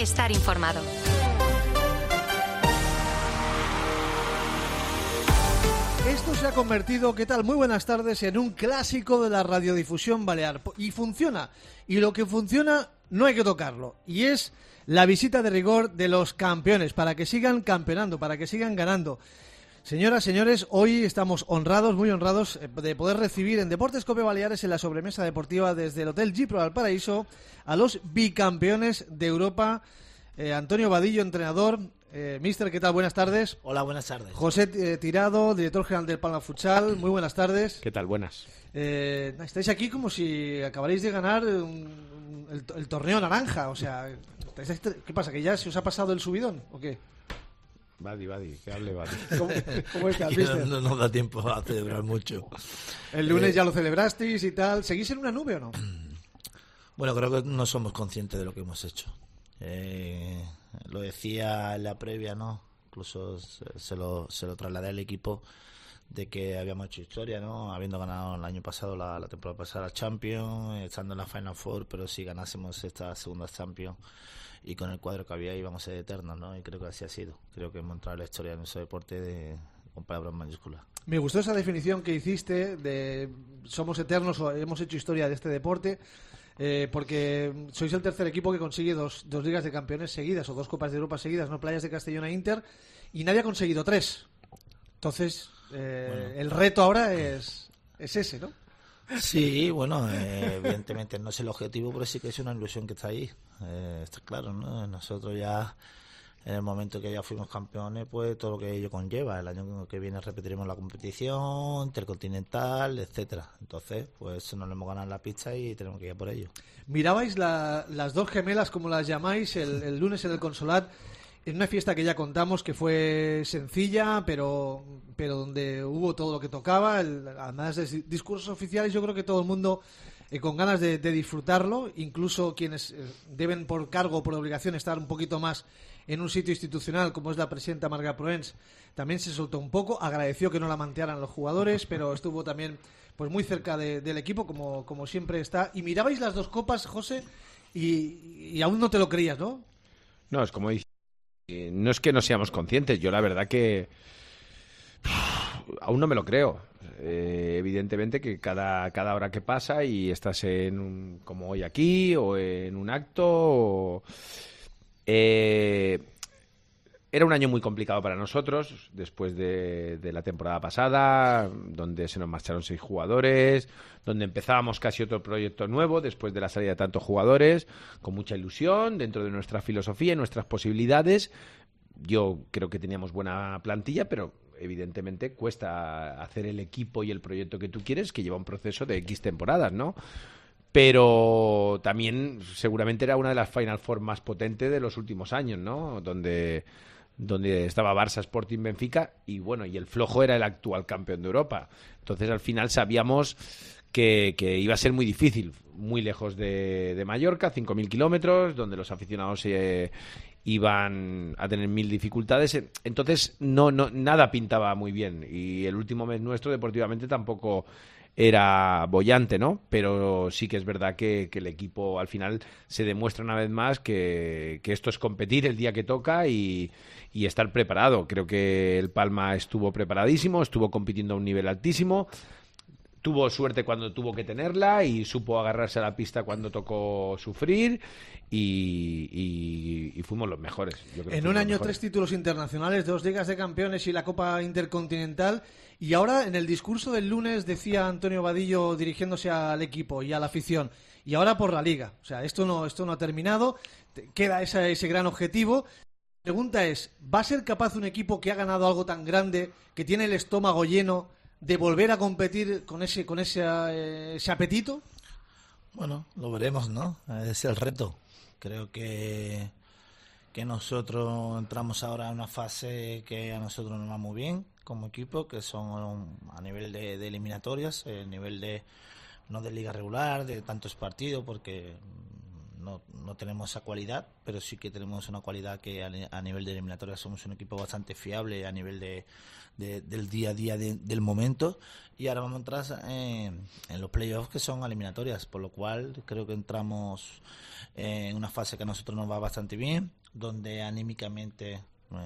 estar informado. Esto se ha convertido, ¿qué tal? Muy buenas tardes, en un clásico de la radiodifusión balear. Y funciona. Y lo que funciona no hay que tocarlo. Y es la visita de rigor de los campeones, para que sigan campeonando, para que sigan ganando. Señoras, señores, hoy estamos honrados, muy honrados, de poder recibir en Deportes Cope Baleares, en la sobremesa deportiva desde el Hotel Gipro al Paraíso, a los bicampeones de Europa. Antonio Vadillo, entrenador. Mister, ¿qué tal? Buenas tardes. Hola, buenas tardes. José Tirado, director general del Palma Futsal. Muy buenas tardes. ¿Qué tal? Buenas. Estáis aquí como si acabaréis de ganar el torneo naranja. O sea, ¿qué pasa? ¿Que ya se os ha pasado el subidón o qué? Vadi, que hable Vadi. ¿Cómo estás, mister? No nos da tiempo a celebrar mucho. El lunes ya lo celebrasteis y tal. ¿Seguís en una nube o no? Bueno, creo que no somos conscientes de lo que hemos hecho. Lo decía en la previa, ¿no? Incluso se lo trasladé al equipo de que habíamos hecho historia, ¿no? Habiendo ganado el año pasado, la temporada pasada, la Champions, estando en la Final Four, pero si ganásemos esta segunda Champions y con el cuadro que había íbamos a ser eternos, ¿no? Y creo que así ha sido. Creo que hemos entrado en la historia de nuestro deporte con palabras mayúsculas. Me gustó esa definición que hiciste de somos eternos o hemos hecho historia de este deporte. Porque sois el tercer equipo que consigue dos ligas de campeones seguidas o dos Copas de Europa seguidas, no Playas de Castellón e Inter, y nadie ha conseguido 3. Entonces, bueno, el reto ahora es ese, ¿no? Sí, bueno, evidentemente no es el objetivo, pero sí que es una ilusión que está ahí. Está claro, ¿no? Nosotros ya, en el momento que ya fuimos campeones, pues todo lo que ello conlleva. El año que viene repetiremos la competición, intercontinental, etcétera. Entonces, pues nos lo hemos ganado en la pista y tenemos que ir a por ello. Mirabais las dos gemelas, como las llamáis, el lunes en el Consolat, en una fiesta que ya contamos que fue sencilla, pero donde hubo todo lo que tocaba, además de discursos oficiales. Yo creo que todo el mundo con ganas de disfrutarlo, incluso quienes deben por cargo o por obligación estar un poquito más en un sitio institucional, como es la presidenta Marga Proens, también se soltó un poco, agradeció que no la mantearan los jugadores, pero estuvo también pues muy cerca del equipo, como siempre está. Y mirabais las dos copas, José, y aún no te lo creías, ¿no? No, es como dice, no es que no seamos conscientes, yo la verdad que aún no me lo creo. Evidentemente que cada hora que pasa y estás como hoy aquí o en un acto era un año muy complicado para nosotros después de la temporada pasada, donde se nos marcharon 6 jugadores, donde empezábamos casi otro proyecto nuevo después de la salida de tantos jugadores, con mucha ilusión dentro de nuestra filosofía y nuestras posibilidades. Yo creo que teníamos buena plantilla, pero evidentemente cuesta hacer el equipo y el proyecto que tú quieres, que lleva un proceso de X temporadas, ¿no? Pero también seguramente era una de las Final Four más potentes de los últimos años, ¿no? Donde estaba Barça, Sporting, Benfica y bueno, y el flojo era el actual campeón de Europa. Entonces al final sabíamos que iba a ser muy difícil, muy lejos de Mallorca, 5.000 kilómetros, donde los aficionados iban a tener 1.000 dificultades. Entonces nada pintaba muy bien y el último mes nuestro deportivamente tampoco era boyante, ¿no? Pero sí que es verdad que el equipo al final se demuestra una vez más que esto es competir el día que toca y estar preparado. Creo que el Palma estuvo preparadísimo, estuvo compitiendo a un nivel altísimo, tuvo suerte cuando tuvo que tenerla y supo agarrarse a la pista cuando tocó sufrir y fuimos los mejores. Yo creo en un año 3 títulos internacionales, 2 ligas de campeones y la Copa Intercontinental. Y ahora, en el discurso del lunes, decía Antonio Vadillo dirigiéndose al equipo y a la afición, y ahora por la Liga. O sea, esto no ha terminado, queda ese gran objetivo. La pregunta es, ¿va a ser capaz un equipo que ha ganado algo tan grande, que tiene el estómago lleno, de volver a competir con ese apetito? Bueno, lo veremos, ¿no? Es el reto. Creo que nosotros entramos ahora en una fase que a nosotros nos va muy bien como equipo, que son a nivel de eliminatorias, a nivel no de liga regular, de tantos partidos, porque no tenemos esa cualidad, pero sí que tenemos una cualidad que a nivel de eliminatoria somos un equipo bastante fiable a nivel del día a día del momento, y ahora vamos a entrar en los playoffs, que son eliminatorias, por lo cual creo que entramos en una fase que a nosotros nos va bastante bien, donde anímicamente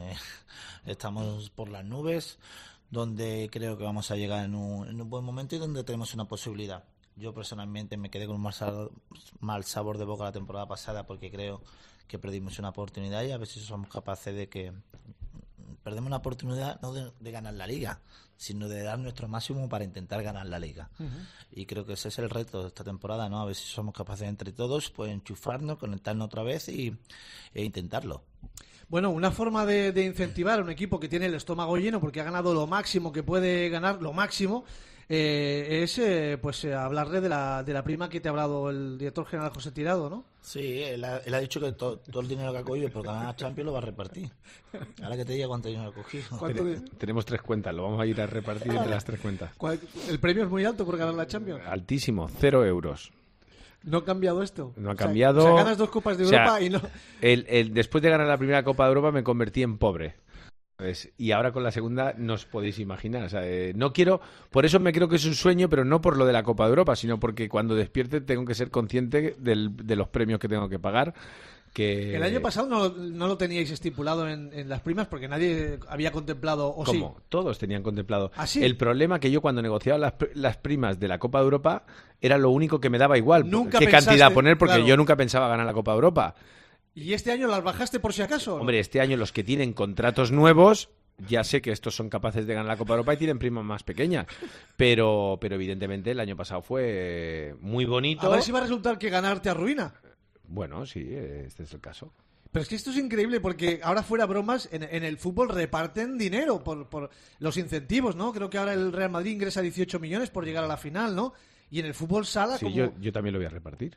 estamos por las nubes, donde creo que vamos a llegar en un buen momento y donde tenemos una posibilidad. Yo personalmente me quedé con un mal sabor de boca la temporada pasada, porque creo que perdimos una oportunidad, y a ver si somos capaces de que perdemos una oportunidad no de ganar la liga, sino de dar nuestro máximo para intentar ganar la liga. Y creo que ese es el reto de esta temporada, ¿no? A ver si somos capaces entre todos pues enchufarnos, conectarnos otra vez e intentarlo. Bueno, una forma de incentivar a un equipo que tiene el estómago lleno porque ha ganado lo máximo que puede ganar, lo máximo, es hablarle de la prima que te ha hablado el director general José Tirado, ¿no? Sí, él ha dicho que todo el dinero que ha cogido por ganar Champions lo va a repartir. Ahora que te diga cuánto dinero ha cogido. Tenemos 3 cuentas, lo vamos a ir a repartir entre las 3 cuentas. ¿El premio es muy alto por ganar la Champions? Altísimo, 0 euros. ¿No ha cambiado esto? No ha cambiado. O sea, ganas 2 Copas de Europa y no... Después de ganar la primera Copa de Europa me convertí en pobre. Y ahora con la segunda no os podéis imaginar. O sea, no quiero... Por eso me creo que es un sueño, pero no por lo de la Copa de Europa, sino porque cuando despierte tengo que ser consciente de los premios que tengo que pagar. El año pasado no lo teníais estipulado en las primas porque nadie había contemplado, ¿o ¿Cómo? Sí? Todos tenían contemplado. ¿Ah, sí? El problema que yo cuando negociaba las primas de la Copa de Europa era lo único que me daba igual qué cantidad poner, porque claro, yo nunca pensaba ganar la Copa de Europa. ¿Y este año las bajaste por si acaso? Hombre, este año los que tienen contratos nuevos, ya sé que estos son capaces de ganar la Copa de Europa y tienen primas más pequeñas, pero evidentemente el año pasado fue muy bonito. A ver si va a resultar que ganar te arruina. Bueno, sí, este es el caso. Pero es que esto es increíble porque ahora, fuera bromas, en el fútbol reparten dinero por los incentivos, ¿no? Creo que ahora el Real Madrid ingresa 18 millones por llegar a la final, ¿no? Y en el fútbol sala... Sí, yo también lo voy a repartir.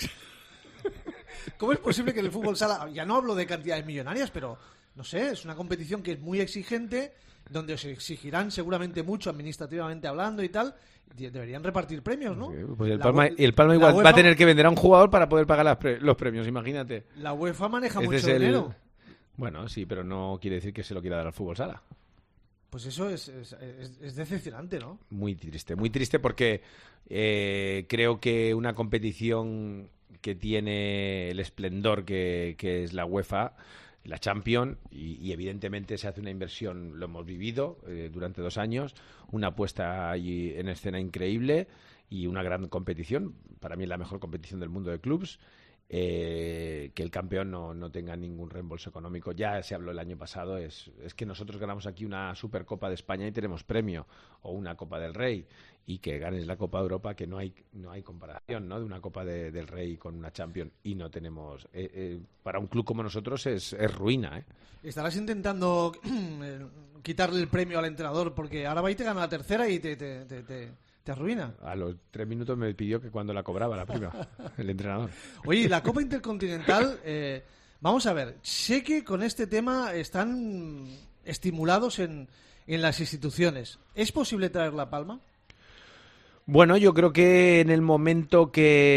¿Cómo es posible que en el fútbol sala, ya no hablo de cantidades millonarias, pero no sé, es una competición que es muy exigente, donde se exigirán seguramente mucho administrativamente hablando y tal, deberían repartir premios, ¿no? Pues el Palma igual UEFA, va a tener que vender a un jugador para poder pagar los premios, imagínate. La UEFA maneja mucho dinero. Bueno, sí, pero no quiere decir que se lo quiera dar al fútbol sala. Pues eso es decepcionante, ¿no? Muy triste porque creo que una competición que tiene el esplendor que es la UEFA, la Champions, y evidentemente se hace una inversión, lo hemos vivido durante 2 años, una puesta allí en escena increíble y una gran competición, para mí la mejor competición del mundo de clubs. Que el campeón no tenga ningún reembolso económico. Ya se habló el año pasado, es que nosotros ganamos aquí una Supercopa de España y tenemos premio, o una Copa del Rey, y que ganes la Copa de Europa, que no hay comparación, ¿no? De una Copa del Rey con una Champions, y no tenemos para un club como nosotros es ruina, ¿eh? Estarás intentando quitarle el premio al entrenador porque ahora va y te gana la tercera y te arruina. A los 3 minutos me pidió que cuando la cobraba la prima, el entrenador. Oye, la Copa Intercontinental, vamos a ver, sé que con este tema están estimulados en las instituciones. ¿Es posible traer la palma? Bueno, yo creo que en el momento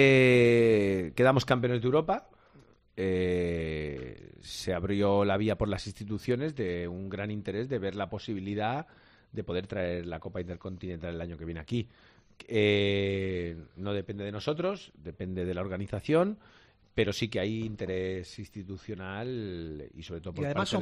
que quedamos campeones de Europa, se abrió la vía por las instituciones de un gran interés de ver la posibilidad de poder traer la Copa Intercontinental el año que viene aquí. No depende de nosotros, depende de la organización, pero sí que hay interés institucional y sobre todo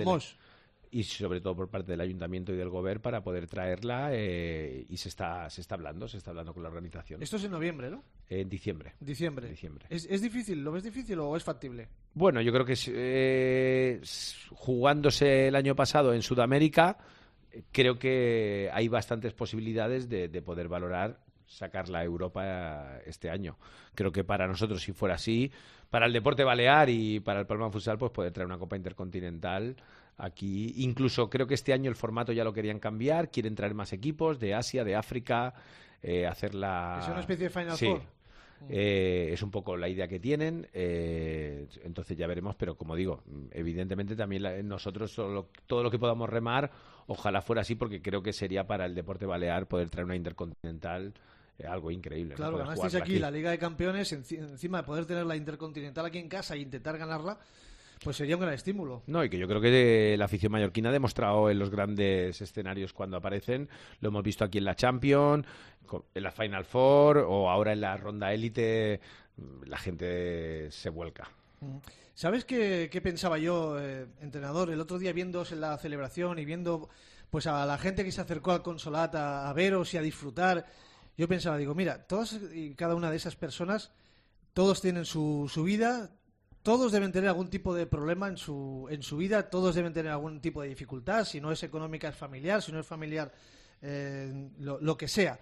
por parte del Ayuntamiento y del Gobierno para poder traerla, y se está hablando con la organización. Esto es en noviembre, ¿no? En diciembre. Diciembre. ¿Es difícil? ¿Lo ves difícil o es factible? Bueno, yo creo que jugándose el año pasado en Sudamérica, creo que hay bastantes posibilidades de poder valorar sacarla a Europa este año. Creo que para nosotros, si fuera así, para el deporte balear y para el Palma Futsal, pues poder traer una Copa Intercontinental aquí. Incluso creo que este año el formato ya lo querían cambiar, quieren traer más equipos de Asia, de África, hacerla... ¿Es una especie de Final sí. Four? Es un poco la idea que tienen, entonces ya veremos, pero como digo, evidentemente también nosotros todo lo que podamos remar, ojalá fuera así, porque creo que sería para el deporte balear poder traer una Intercontinental algo increíble. Claro, ¿no? Poder ganasteis jugarla aquí la Liga de Campeones, encima de poder tener la Intercontinental aquí en casa e intentar ganarla, pues sería un gran estímulo. No, y que yo creo que la afición mallorquina ha demostrado en los grandes escenarios cuando aparecen. Lo hemos visto aquí en la Champions, en la Final Four o ahora en la ronda élite. La gente se vuelca. ¿Sabes qué pensaba yo, entrenador? El otro día viéndoos en la celebración y viendo pues a la gente que se acercó al Consolat a veros y a disfrutar, yo pensaba, digo, mira, todas y cada una de esas personas, todos tienen su vida. Todos deben tener algún tipo de problema en su vida, todos deben tener algún tipo de dificultad, si no es económica es familiar, si no es familiar lo que sea.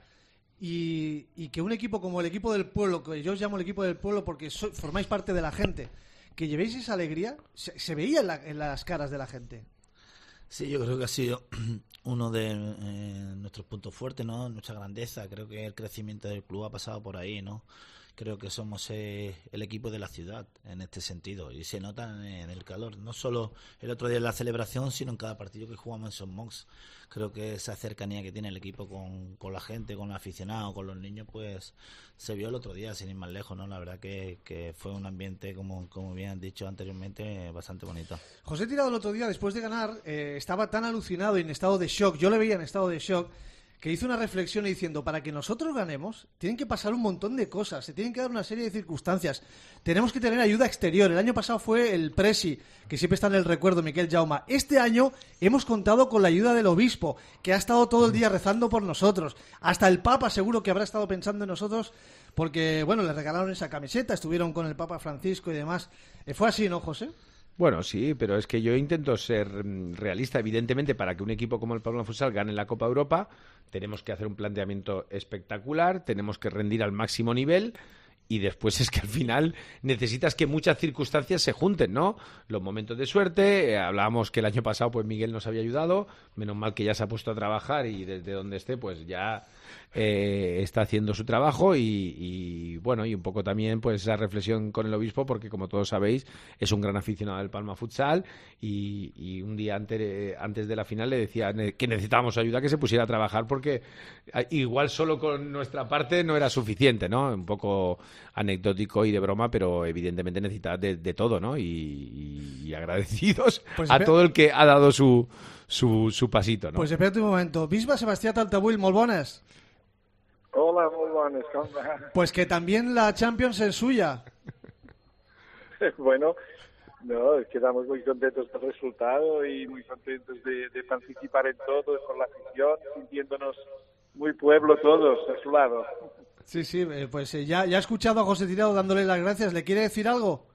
Y que un equipo como el equipo del pueblo, que yo os llamo el equipo del pueblo porque formáis parte de la gente, que llevéis esa alegría, se veía en las caras de la gente. Sí, yo creo que ha sido uno de nuestros puntos fuertes, ¿no? Nuestra grandeza. Creo que el crecimiento del club ha pasado por ahí, ¿no? Creo que somos el equipo de la ciudad en este sentido y se nota en el calor, no solo el otro día en la celebración, sino en cada partido que jugamos en Son Mox. Creo que esa cercanía que tiene el equipo con la gente, con los aficionados, con los niños, pues se vio el otro día, sin ir más lejos, ¿no? La verdad que fue un ambiente, como bien han dicho anteriormente, bastante bonito. José Tirado el otro día, después de ganar, estaba tan alucinado y en estado de shock, yo le veía en estado de shock, que hizo una reflexión diciendo, para que nosotros ganemos, tienen que pasar un montón de cosas, se tienen que dar una serie de circunstancias, tenemos que tener ayuda exterior. El año pasado fue el Presi, que siempre está en el recuerdo, Miquel Jauma. Este año hemos contado con la ayuda del obispo, que ha estado todo el día rezando por nosotros. Hasta el Papa seguro que habrá estado pensando en nosotros, porque, bueno, le regalaron esa camiseta, estuvieron con el Papa Francisco y demás. ¿Fue así, no, José? Bueno, sí, pero es que yo intento ser realista. Evidentemente, para que un equipo como el Palma Futsal gane la Copa Europa, tenemos que hacer un planteamiento espectacular, tenemos que rendir al máximo nivel y después es que al final necesitas que muchas circunstancias se junten, ¿no? Los momentos de suerte, hablábamos que el año pasado pues Miguel nos había ayudado, menos mal que ya se ha puesto a trabajar y desde donde esté pues ya está haciendo su trabajo y bueno, y un poco también pues esa reflexión con el obispo porque como todos sabéis es un gran aficionado del Palma Futsal y un día antes de la final le decía que necesitábamos ayuda, que se pusiera a trabajar porque igual solo con nuestra parte no era suficiente, ¿no? Un poco anecdótico y de broma, pero evidentemente necesita de todo, ¿no? Y agradecidos pues a todo el que ha dado su pasito, ¿no? Pues espérate un momento. Bisba Sebastià Taltabull, molt bones. Hola, muy buenas, ¿cómo va? Pues que también la Champions es suya. Bueno, no, quedamos muy contentos del resultado y muy contentos de participar en todo, con la afición, sintiéndonos muy pueblo todos a su lado. Sí, pues ya he escuchado a José Tirado dándole las gracias. ¿Le quiere decir algo?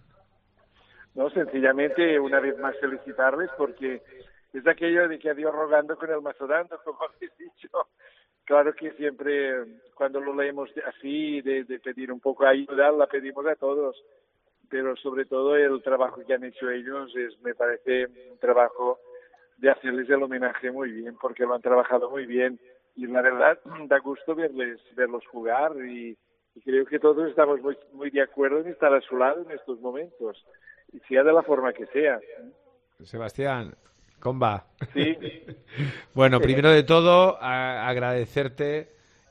No, sencillamente, una vez más felicitarles porque es aquello de que a Dios rogando con el mazo dando, como habéis dicho. Claro que siempre, cuando lo leemos así, de pedir un poco ayuda, la pedimos a todos, pero sobre todo el trabajo que han hecho ellos me parece un trabajo de hacerles el homenaje muy bien, porque lo han trabajado muy bien y la verdad da gusto verlos jugar y creo que todos estamos muy de acuerdo en estar a su lado en estos momentos, y sea de la forma que sea. Sebastián, comba. Sí. Bueno, primero de todo, agradecerte,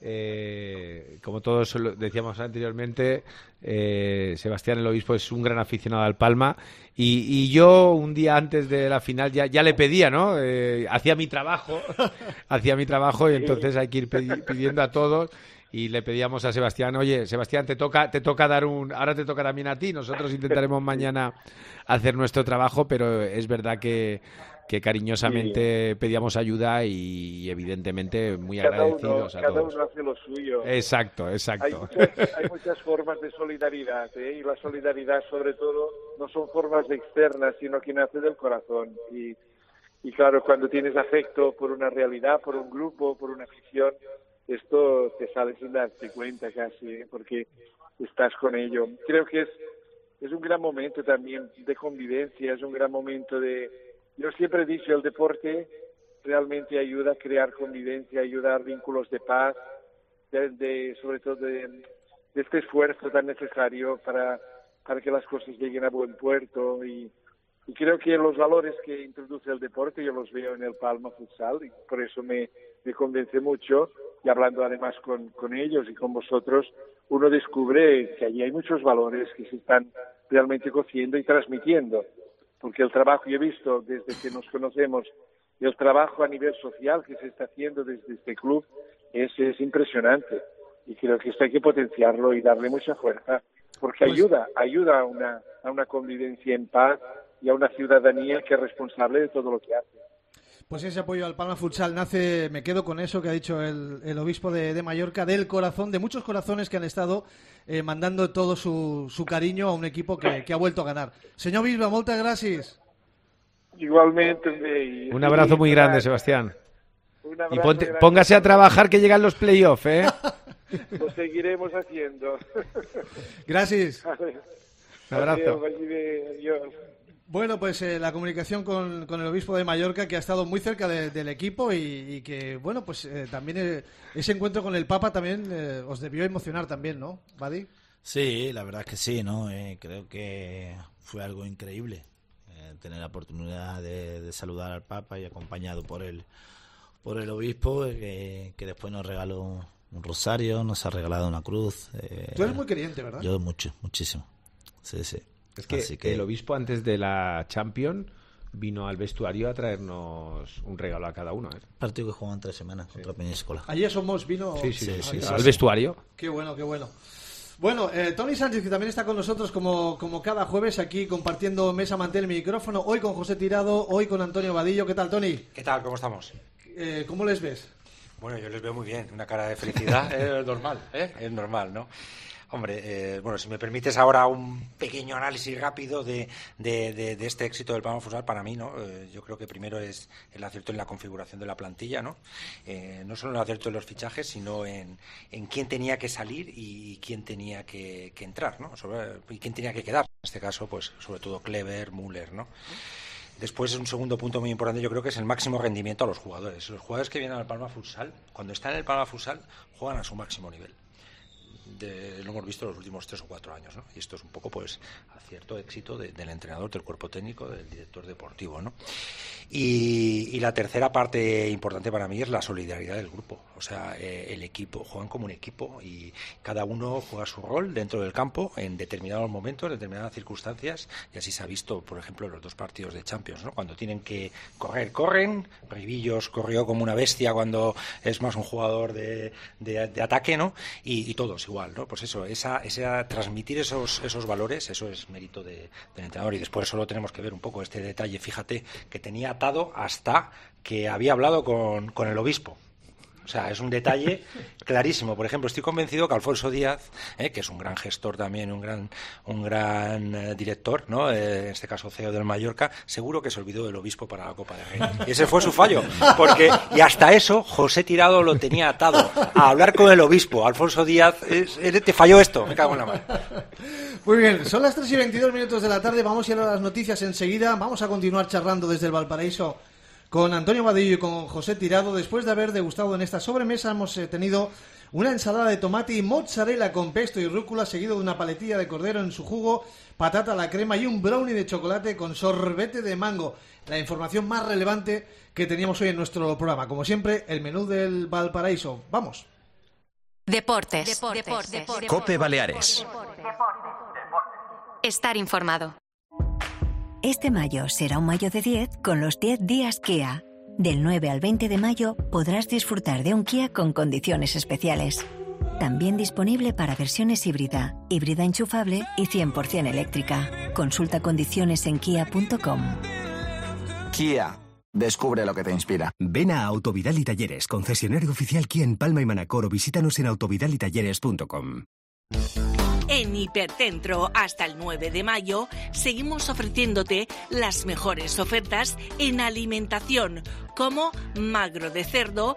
como todos decíamos anteriormente, Sebastián el obispo es un gran aficionado al Palma y yo un día antes de la final ya le pedía, ¿no? Hacía mi trabajo y entonces hay que ir pidiendo a todos. Y le pedíamos a Sebastián, oye, Sebastián, te toca dar ahora te toca también a ti, nosotros intentaremos mañana hacer nuestro trabajo, pero es verdad que cariñosamente pedíamos ayuda y evidentemente muy agradecidos a todos. Cada uno hace lo suyo. Exacto. Hay muchas formas de solidaridad, y la solidaridad sobre todo no son formas externas, sino que nace del corazón. Y claro, cuando tienes afecto por una realidad, por un grupo, por una afición, esto te sale sin darte cuenta casi, porque estás con ello. Creo que es un gran momento también de convivencia, es un gran momento yo siempre he dicho, el deporte realmente ayuda a crear convivencia, ayuda a dar vínculos de paz, sobre todo de este esfuerzo tan necesario para que las cosas lleguen a buen puerto y creo que los valores que introduce el deporte yo los veo en el Palma Futsal y por eso me me convence mucho, y hablando además con ellos y con vosotros, uno descubre que allí hay muchos valores que se están realmente cociendo y transmitiendo, porque el trabajo, yo he visto desde que nos conocemos, el trabajo a nivel social que se está haciendo desde este club es impresionante, y creo que esto hay que potenciarlo y darle mucha fuerza, porque ayuda a una convivencia en paz y a una ciudadanía que es responsable de todo lo que hace. Pues ese apoyo al Palma Futsal nace, me quedo con eso que ha dicho el obispo de Mallorca, del corazón, de muchos corazones que han estado mandando todo su cariño a un equipo que ha vuelto a ganar. Señor Bisba, moltes gràcies. Igualmente. Un abrazo muy grande, Sebastián. Y póngase a trabajar que llegan los playoffs, ¿eh? Lo seguiremos haciendo. Gracias. Un abrazo. Adiós. Bueno, pues la comunicación con el obispo de Mallorca, que ha estado muy cerca del equipo y que, bueno, pues también ese encuentro con el Papa también os debió emocionar también, ¿no, Badi? Sí, la verdad es que sí, ¿no? Creo que fue algo increíble tener la oportunidad de saludar al Papa y acompañado por el obispo, que después nos regaló un rosario, nos ha regalado una cruz. Tú eres muy creyente, ¿verdad? Yo muchísimo. Sí. Es que el obispo antes de la Champions vino al vestuario a traernos un regalo a cada uno. Partido que jugó en 3 semanas contra Peñíscola. Ayer Somos vino... Sí, al vestuario. Qué bueno. Bueno, Tony Sánchez, que también está con nosotros como cada jueves aquí compartiendo mesa, mantel y micrófono. Hoy con José Tirado, hoy con Antonio Vadillo. ¿Qué tal, Tony? ¿Qué tal? ¿Cómo estamos? ¿Cómo les ves? Bueno, yo les veo muy bien. Una cara de felicidad es normal, ¿eh? Es normal, ¿no? Hombre, bueno, si me permites ahora un pequeño análisis rápido de este éxito del Palma Futsal, para mí, ¿no? Yo creo que primero es el acierto en la configuración de la plantilla, ¿no? No solo el acierto en los fichajes, sino en quién tenía que salir y quién tenía que entrar, ¿no? Y quién tenía que quedar. En este caso, pues, sobre todo Kleber, Müller, ¿no? Después, un segundo punto muy importante, yo creo que es el máximo rendimiento a los jugadores. Los jugadores que vienen al Palma Futsal, cuando están en el Palma Futsal, juegan a su máximo nivel. Lo hemos visto en los últimos 3 o 4 años, ¿no? Y esto es un poco, pues, acierto, éxito del entrenador, del cuerpo técnico, del director deportivo, ¿no? Y la tercera parte importante para mí es la solidaridad del grupo. O sea, el equipo, juegan como un equipo y cada uno juega su rol dentro del campo en determinados momentos, en determinadas circunstancias, y así se ha visto, por ejemplo, en los 2 partidos de Champions, ¿no? Cuando tienen que correr, corren. Rivillos corrió como una bestia cuando es más un jugador de ataque, ¿no? Y todos igual, ¿no? Pues eso, transmitir esos valores, eso es mérito del entrenador. Y después solo tenemos que ver un poco este detalle, fíjate, que tenía atado hasta que había hablado con el obispo. O sea, es un detalle clarísimo. Por ejemplo, estoy convencido que Alfonso Díaz, que es un gran gestor también, un gran director, ¿no? En este caso CEO del Mallorca, seguro que se olvidó del obispo para la Copa de Rey. Y ese fue su fallo. Y hasta eso, José Tirado lo tenía atado a hablar con el obispo. Alfonso Díaz, te falló esto, me cago en la mano. Muy bien, son las 3:22 de la tarde, vamos a ir a las noticias enseguida. Vamos a continuar charlando desde el Valparaíso con Antonio Vadillo y con José Tirado. Después de haber degustado en esta sobremesa, hemos tenido una ensalada de tomate y mozzarella con pesto y rúcula, seguido de una paletilla de cordero en su jugo, patata a la crema y un brownie de chocolate con sorbete de mango. La información más relevante que teníamos hoy en nuestro programa. Como siempre, el menú del Valparaíso. ¡Vamos! Deportes. COPE Baleares. Estar informado. Este mayo será un mayo de 10 con los 10 días Kia. Del 9 al 20 de mayo podrás disfrutar de un Kia con condiciones especiales. También disponible para versiones híbrida enchufable y 100% eléctrica. Consulta condiciones en kia.com. Kia. Descubre lo que te inspira. Ven a Autovidal y Talleres, concesionario oficial Kia en Palma y Manacor, o visítanos en autovidalitalleres.com. En Hipercentro, hasta el 9 de mayo, seguimos ofreciéndote las mejores ofertas en alimentación, como magro de cerdo,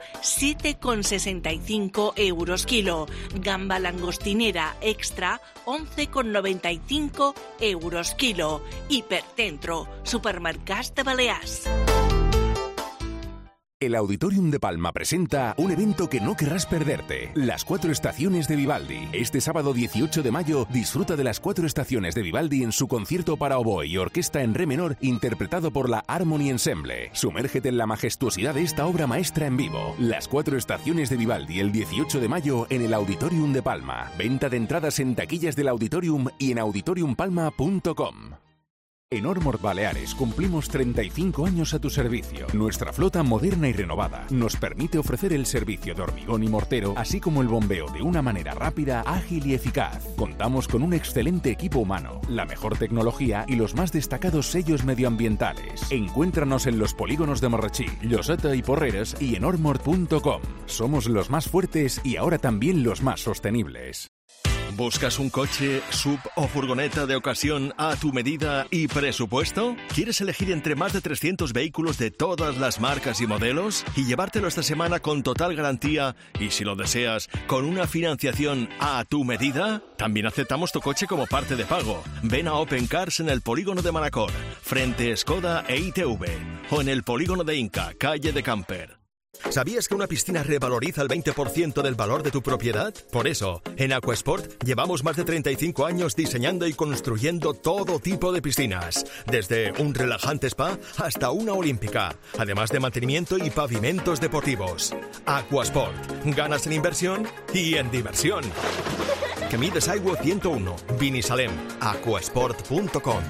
7,65 € kilo, gamba langostinera extra, 11,95 € kilo. Hipercentro, supermercats de Balears. El Auditorium de Palma presenta un evento que no querrás perderte. Las 4 estaciones de Vivaldi. Este sábado 18 de mayo disfruta de las 4 estaciones de Vivaldi en su concierto para oboe y orquesta en re menor interpretado por la Harmony Ensemble. Sumérgete en la majestuosidad de esta obra maestra en vivo. Las 4 estaciones de Vivaldi el 18 de mayo en el Auditorium de Palma. Venta de entradas en taquillas del Auditorium y en auditoriumpalma.com. En Ormord Baleares cumplimos 35 años a tu servicio. Nuestra flota moderna y renovada nos permite ofrecer el servicio de hormigón y mortero, así como el bombeo de una manera rápida, ágil y eficaz. Contamos con un excelente equipo humano, la mejor tecnología y los más destacados sellos medioambientales. Encuéntranos en los polígonos de Marrachí, Lloseta y Porreres y en ormord.com. Somos los más fuertes y ahora también los más sostenibles. ¿Buscas un coche, sub o furgoneta de ocasión a tu medida y presupuesto? ¿Quieres elegir entre más de 300 vehículos de todas las marcas y modelos y llevártelo esta semana con total garantía y, si lo deseas, con una financiación a tu medida? También aceptamos tu coche como parte de pago. Ven a Open Cars en el polígono de Manacor, frente Skoda e ITV, o en el polígono de Inca, calle de Camper. ¿Sabías que una piscina revaloriza el 20% del valor de tu propiedad? Por eso, en Aquasport llevamos más de 35 años diseñando y construyendo todo tipo de piscinas, desde un relajante spa hasta una olímpica, además de mantenimiento y pavimentos deportivos. Aquasport, ganas en inversión y en diversión. Que mides Aigua 101, Vinisalem, aquasport.com.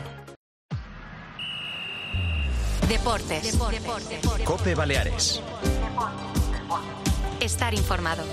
Deportes. COPE Baleares. Estar informado.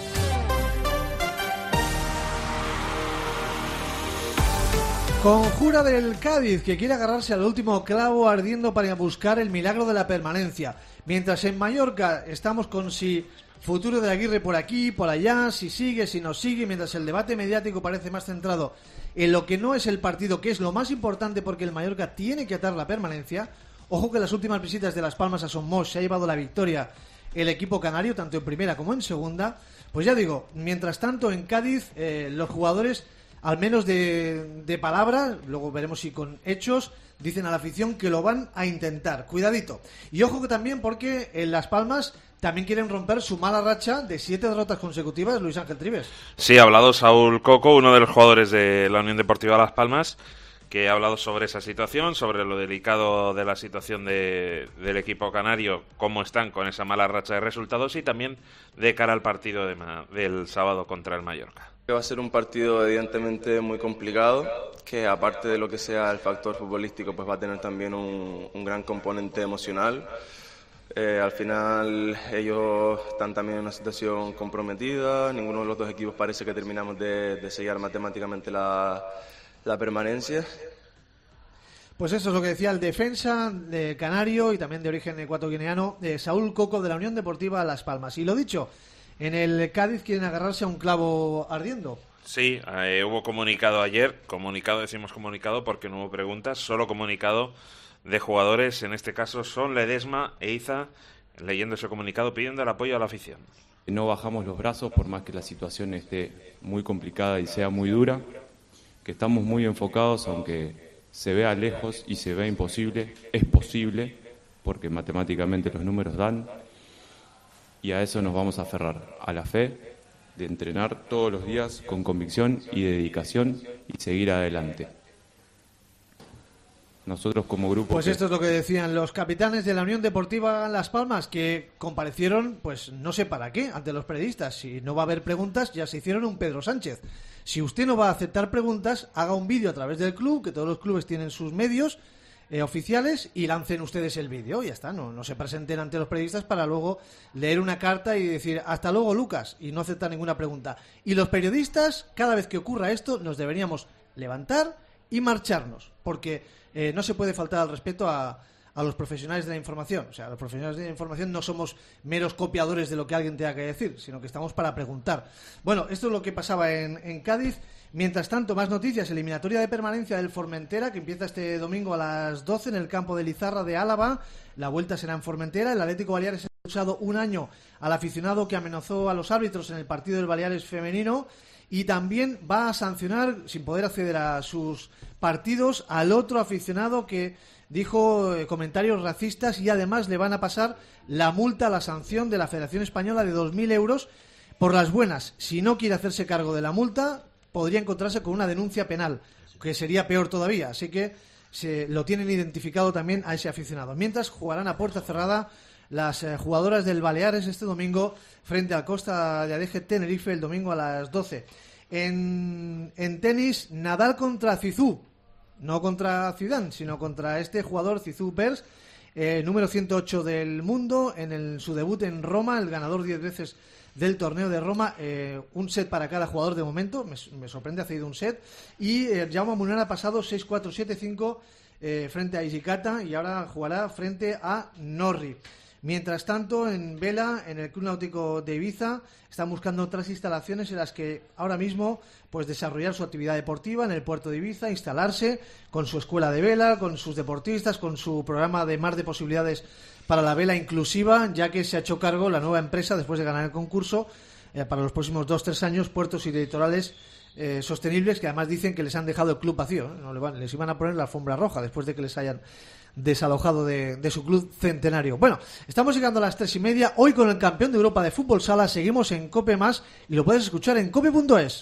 Conjura del Cádiz, que quiere agarrarse al último clavo ardiendo para buscar el milagro de la permanencia. Mientras en Mallorca estamos con si futuro de Aguirre por aquí, por allá, si sigue, si no sigue, mientras el debate mediático parece más centrado en lo que no es el partido, que es lo más importante porque el Mallorca tiene que atar la permanencia. Ojo que las últimas visitas de Las Palmas a Somos se ha llevado la victoria el equipo canario, tanto en primera como en segunda. Pues ya digo, mientras tanto en Cádiz los jugadores, al menos de palabra, luego veremos si con hechos, dicen a la afición que lo van a intentar. Cuidadito. Y ojo que también porque en Las Palmas también quieren romper su mala racha de 7 derrotas consecutivas, Luis Ángel Trives. Sí, ha hablado Saúl Coco, uno de los jugadores de la Unión Deportiva Las Palmas, que ha hablado sobre esa situación, sobre lo delicado de la situación del equipo canario, cómo están con esa mala racha de resultados y también de cara al partido del sábado contra el Mallorca. Va a ser un partido evidentemente muy complicado, que aparte de lo que sea el factor futbolístico, pues va a tener también un gran componente emocional. Al final ellos están también en una situación comprometida, ninguno de los dos equipos parece que terminamos de sellar matemáticamente la permanencia. Pues eso es lo que decía el defensa de canario y también de origen ecuatoguineano, Saúl Coco, de la Unión Deportiva Las Palmas. Y lo dicho, en el Cádiz quieren agarrarse a un clavo ardiendo. Sí, hubo comunicado ayer, decimos comunicado porque no hubo preguntas, solo comunicado de jugadores, en este caso son Ledesma e Iza, leyendo ese comunicado pidiendo el apoyo a la afición. No bajamos los brazos por más que la situación esté muy complicada y sea muy dura, que estamos muy enfocados, aunque se vea lejos y se vea imposible, es posible, porque matemáticamente los números dan, y a eso nos vamos a aferrar, a la fe de entrenar todos los días con convicción y dedicación y seguir adelante. Nosotros como grupo... Pues esto es lo que decían los capitanes de la Unión Deportiva Las Palmas, que comparecieron, pues no sé para qué, ante los periodistas. Si no va a haber preguntas, ya se hicieron un Pedro Sánchez. Si usted no va a aceptar preguntas, haga un vídeo a través del club, que todos los clubes tienen sus medios oficiales, y lancen ustedes el vídeo. Ya está, no se presenten ante los periodistas para luego leer una carta y decir hasta luego, Lucas, y no aceptar ninguna pregunta. Y los periodistas, cada vez que ocurra esto, nos deberíamos levantar y marcharnos, porque no se puede faltar al respeto a los profesionales de la información. O sea, los profesionales de la información no somos meros copiadores de lo que alguien tenga que decir, sino que estamos para preguntar. Bueno, esto es lo que pasaba en Cádiz. Mientras tanto, más noticias. Eliminatoria de permanencia del Formentera, que empieza este domingo a las 12 en el campo de Lizarra de Álava. La vuelta será en Formentera. El Atlético Baleares es el Usado un año al aficionado que amenazó a los árbitros en el partido del Baleares femenino, y también va a sancionar, sin poder acceder a sus partidos, al otro aficionado que dijo comentarios racistas, y además le van a pasar la multa, la sanción de la Federación Española de 2.000 euros por las buenas. Si no quiere hacerse cargo de la multa, podría encontrarse con una denuncia penal, que sería peor todavía. Así que lo tienen identificado también a ese aficionado. Mientras jugarán a puerta cerrada las jugadoras del Baleares este domingo frente a Costa de Adeje Tenerife, el domingo a las 12. En tenis, Nadal contra Zizou. No contra Zidane, sino contra este jugador Zizou Pers, número 108 del mundo, en su debut en Roma, el ganador 10 veces del torneo de Roma. Un set para cada jugador de momento, me sorprende, ha cedido un set. Y Jaume Munar ha pasado 6-4, 7-5 frente a Ijikata, y ahora jugará frente a Norrie. Mientras tanto, en vela, en el Club Náutico de Ibiza, están buscando otras instalaciones en las que ahora mismo pues desarrollar su actividad deportiva en el puerto de Ibiza, instalarse con su escuela de vela, con sus deportistas, con su programa de mar de posibilidades para la vela inclusiva, ya que se ha hecho cargo la nueva empresa, después de ganar el concurso, para los próximos 2-3 años, puertos y litorales sostenibles, que además dicen que les han dejado el club vacío, ¿no? Les iban a poner la alfombra roja después de que les hayan desalojado de su club centenario. Bueno, estamos llegando a las 3:30, hoy con el campeón de Europa de fútbol sala. Seguimos en COPE+, y lo puedes escuchar en cope.es.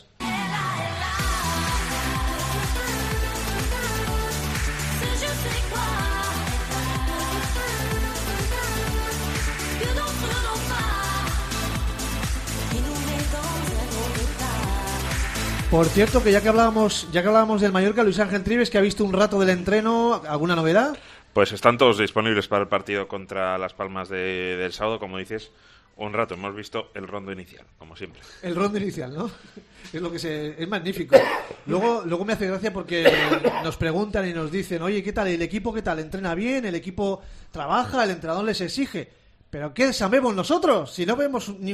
Por cierto, que ya que hablábamos del Mallorca, Luis Ángel Trives, que ha visto un rato del entreno, ¿alguna novedad? Pues están todos disponibles para el partido contra Las Palmas del sábado, como dices, un rato. Hemos visto el rondo inicial, como siempre. El rondo inicial, ¿no? Es lo que es magnífico. Luego me hace gracia porque nos preguntan y nos dicen, oye, ¿qué tal? ¿El equipo qué tal? ¿Entrena bien? ¿El equipo trabaja? ¿El entrenador les exige? ¿Pero qué sabemos nosotros? Si no vemos ni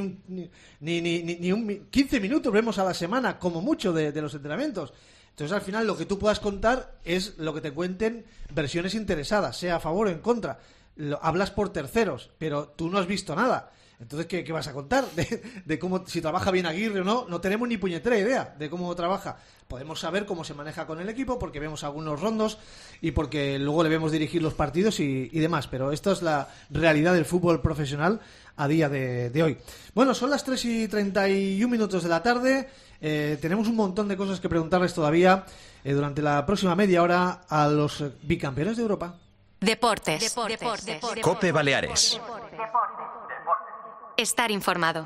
15 minutos, vemos a la semana, como mucho, de los entrenamientos. Entonces, al final, lo que tú puedas contar es lo que te cuenten versiones interesadas, sea a favor o en contra. Hablas por terceros, pero tú no has visto nada. Entonces, ¿qué vas a contar? De cómo, si trabaja bien Aguirre o no. No tenemos ni puñetera idea de cómo trabaja. Podemos saber cómo se maneja con el equipo porque vemos algunos rondos y porque luego le vemos dirigir los partidos y demás. Pero esto es la realidad del fútbol profesional a día de hoy. Bueno, son las 3:31 de la tarde. Tenemos un montón de cosas que preguntarles todavía durante la próxima media hora a los bicampeones de Europa. Deportes. COPE Baleares. Estar informado.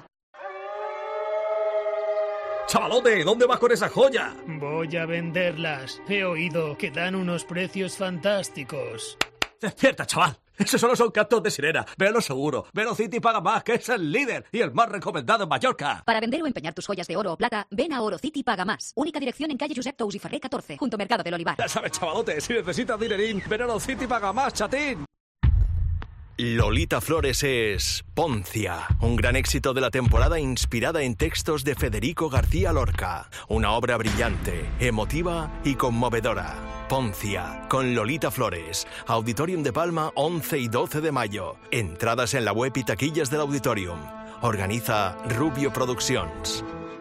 Chavalote, ¿dónde vas con esa joya? Voy a venderlas. He oído que dan unos precios fantásticos. Despierta, chaval. Esos solo son cantos de sirena. Velo seguro. Velo City Paga Más, que es el líder y el más recomendado en Mallorca. Para vender o empeñar tus joyas de oro o plata, ven a Oro City Paga Más. Única dirección en calle Josep Tous y Ferrer 14, junto Mercado del Olivar. Ya sabes, chavalote, si necesitas dinerín, ven a Oro City Paga Más, chatín. Lolita Flores es Poncia, un gran éxito de la temporada inspirada en textos de Federico García Lorca. Una obra brillante, emotiva y conmovedora. Poncia, con Lolita Flores. Auditorium de Palma, 11 y 12 de mayo. Entradas en la web y taquillas del Auditorium. Organiza Rubio Productions.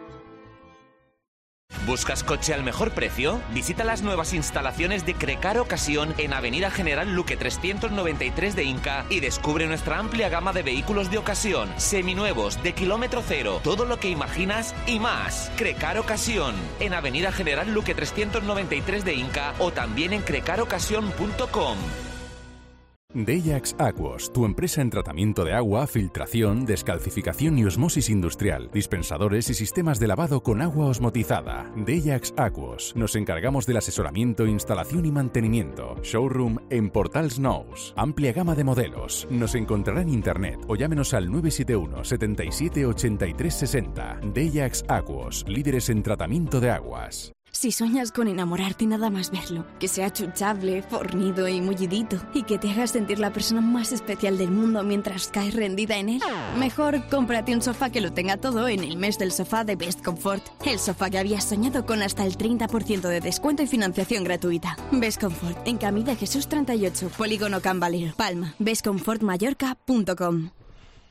¿Buscas coche al mejor precio? Visita las nuevas instalaciones de Crecar Ocasión en Avenida General Luque 393 de Inca y descubre nuestra amplia gama de vehículos de ocasión, seminuevos, de kilómetro cero, todo lo que imaginas y más. Crecar Ocasión en Avenida General Luque 393 de Inca o también en crecarocasión.com. Deyax Aquos, tu empresa en tratamiento de agua, filtración, descalcificación y osmosis industrial, dispensadores y sistemas de lavado con agua osmotizada. Deyax Aquos. Nos encargamos del asesoramiento, instalación y mantenimiento. Showroom en Portals Nous. Amplia gama de modelos. Nos encontrará en internet o llámenos al 971 77 83 60. Deyax Aquos, líderes en tratamiento de aguas. Si sueñas con enamorarte nada más verlo, que sea chuchable, fornido y mullidito, y que te haga sentir la persona más especial del mundo mientras caes rendida en él, mejor cómprate un sofá que lo tenga todo en el mes del sofá de Best Comfort. El sofá que habías soñado con hasta el 30% de descuento y financiación gratuita. Best Comfort, en Camí de Jesús 38, Polígono Can Valero, Palma. bestcomfortmallorca.com.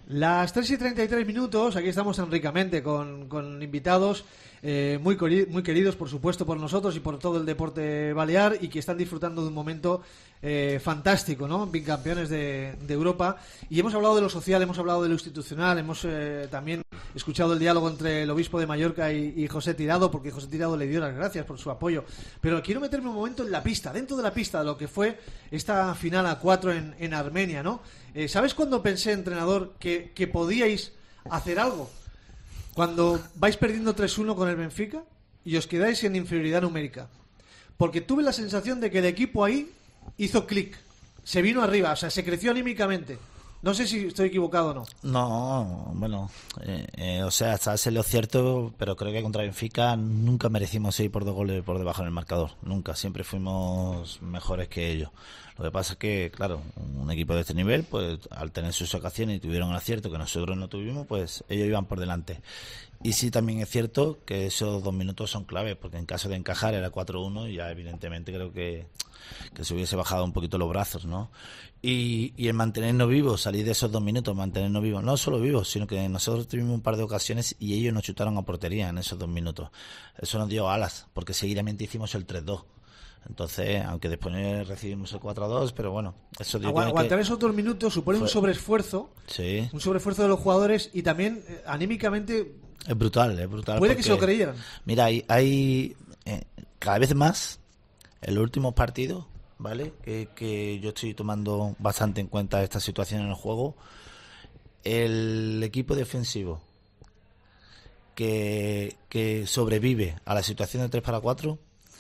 Las 3:33, aquí estamos en Ricamente con invitados muy queridos, por supuesto, por nosotros y por todo el deporte balear, y que están disfrutando de un momento fantástico, ¿no? Bicampeones de Europa. Y hemos hablado de lo social, hemos hablado de lo institucional, hemos también escuchado el diálogo entre el obispo de Mallorca y José Tirado, porque José Tirado le dio las gracias por su apoyo. Pero quiero meterme un momento en la pista, dentro de la pista, de lo que fue esta final a 4 en Armenia, ¿no? ¿Sabes cuándo pensé, entrenador, que podíais hacer algo? Cuando vais perdiendo 3-1 con el Benfica y os quedáis en inferioridad numérica. Porque tuve la sensación de que el equipo ahí hizo clic, se vino arriba, o sea, se creció anímicamente. No sé si estoy equivocado o no. No, bueno, o sea, estás en lo cierto, pero creo que contra Benfica nunca merecimos ir por 2 goles por debajo en el marcador. Nunca, siempre fuimos mejores que ellos. Lo que pasa es que, claro, un equipo de este nivel, pues al tener sus ocasiones y tuvieron el acierto que nosotros no tuvimos, pues ellos iban por delante. Y sí, también es cierto que esos 2 minutos son clave, porque en caso de encajar era 4-1 y ya evidentemente creo que se hubiese bajado un poquito los brazos, ¿no? Y el mantenernos vivos, salir de esos 2 minutos, mantenernos vivos, no solo vivos, sino que nosotros tuvimos un par de ocasiones y ellos nos chutaron a portería en esos 2 minutos. Eso nos dio alas, porque seguidamente hicimos el 3-2. Entonces, aunque después recibimos el 4-2, pero bueno, eso digo aguantar esos 2 minutos supone un sobreesfuerzo, sí, un sobreesfuerzo de los jugadores, y también anímicamente es brutal. Puede que se lo creyeran. Mira, hay cada vez más en los últimos partidos, ¿vale? Que yo estoy tomando bastante en cuenta esta situación en el juego. El equipo defensivo que sobrevive a la situación de 3-4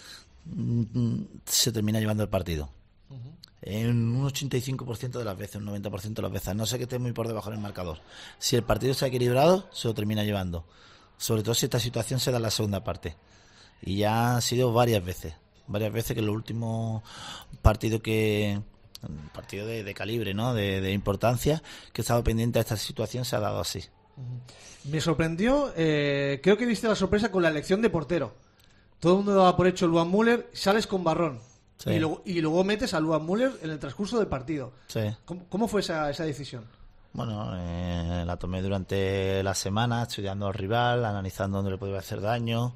se termina llevando el partido. En un 85% de las veces, un 90% de las veces. No sé que esté muy por debajo del marcador. Si el partido se ha equilibrado, se lo termina llevando. Sobre todo si esta situación se da en la segunda parte. Y ya han sido varias veces que en los últimos partidos partido de calibre, ¿no? De importancia, que he estado pendiente de esta situación, se ha dado así. Me sorprendió, creo que viste la sorpresa con la elección de portero. Todo el mundo daba por hecho Luan Müller, sales con Barrón. Sí. Y luego metes a Luan Müller en el transcurso del partido. Sí. ¿Cómo fue esa decisión? Bueno, la tomé durante la semana, estudiando al rival, analizando dónde le podía hacer daño,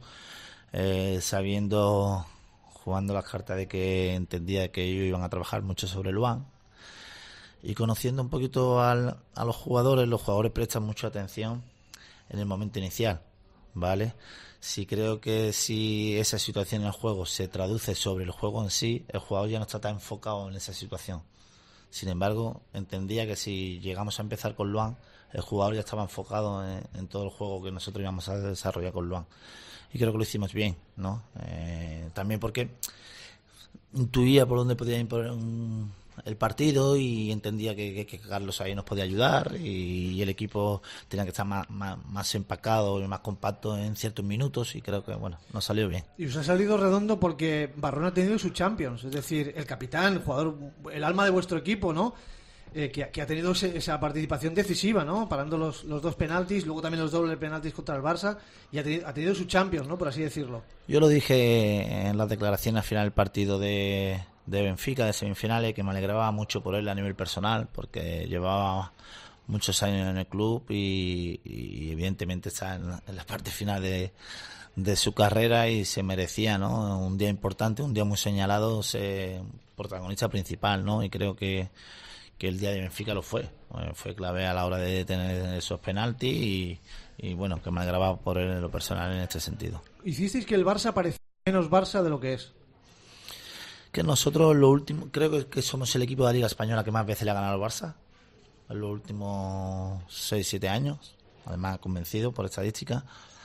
jugando las cartas de que entendía que ellos iban a trabajar mucho sobre Luan, y conociendo un poquito a los jugadores prestan mucha atención en el momento inicial, ¿vale? Sí, creo que si esa situación en el juego se traduce sobre el juego en sí, el jugador ya no está tan enfocado en esa situación. Sin embargo, entendía que si llegamos a empezar con Luan, el jugador ya estaba enfocado en todo el juego que nosotros íbamos a desarrollar con Luan. Y creo que lo hicimos bien, ¿no? También porque intuía por dónde podía ir el partido y entendía que Carlos ahí nos podía ayudar, y el equipo tenía que estar más empacado y más compacto en ciertos minutos, y creo que, bueno, nos salió bien. Y os ha salido redondo porque Barrón ha tenido su Champions, es decir, el capitán, el jugador, el alma de vuestro equipo, ¿no? Que ha tenido esa participación decisiva, ¿no? Parando los 2 penaltis, luego también los dobles penaltis contra el Barça, y ha tenido su Champions, ¿no? Por así decirlo. Yo lo dije en las declaraciones al final del partido de Benfica, de semifinales, que me alegraba mucho por él a nivel personal, porque llevaba muchos años en el club y evidentemente está en la parte final de su carrera, y se merecía, ¿no? Un día importante, un día muy señalado, ser protagonista principal, ¿no? Y creo que el día de Benfica lo fue clave a la hora de tener esos penaltis, y bueno, que me alegraba por él en lo personal en este sentido. Hicisteis que el Barça parecía menos Barça de lo que es. Que nosotros creo que somos el equipo de la Liga Española que más veces le ha ganado al Barça en los últimos 6-7 años, además convencido por estadística.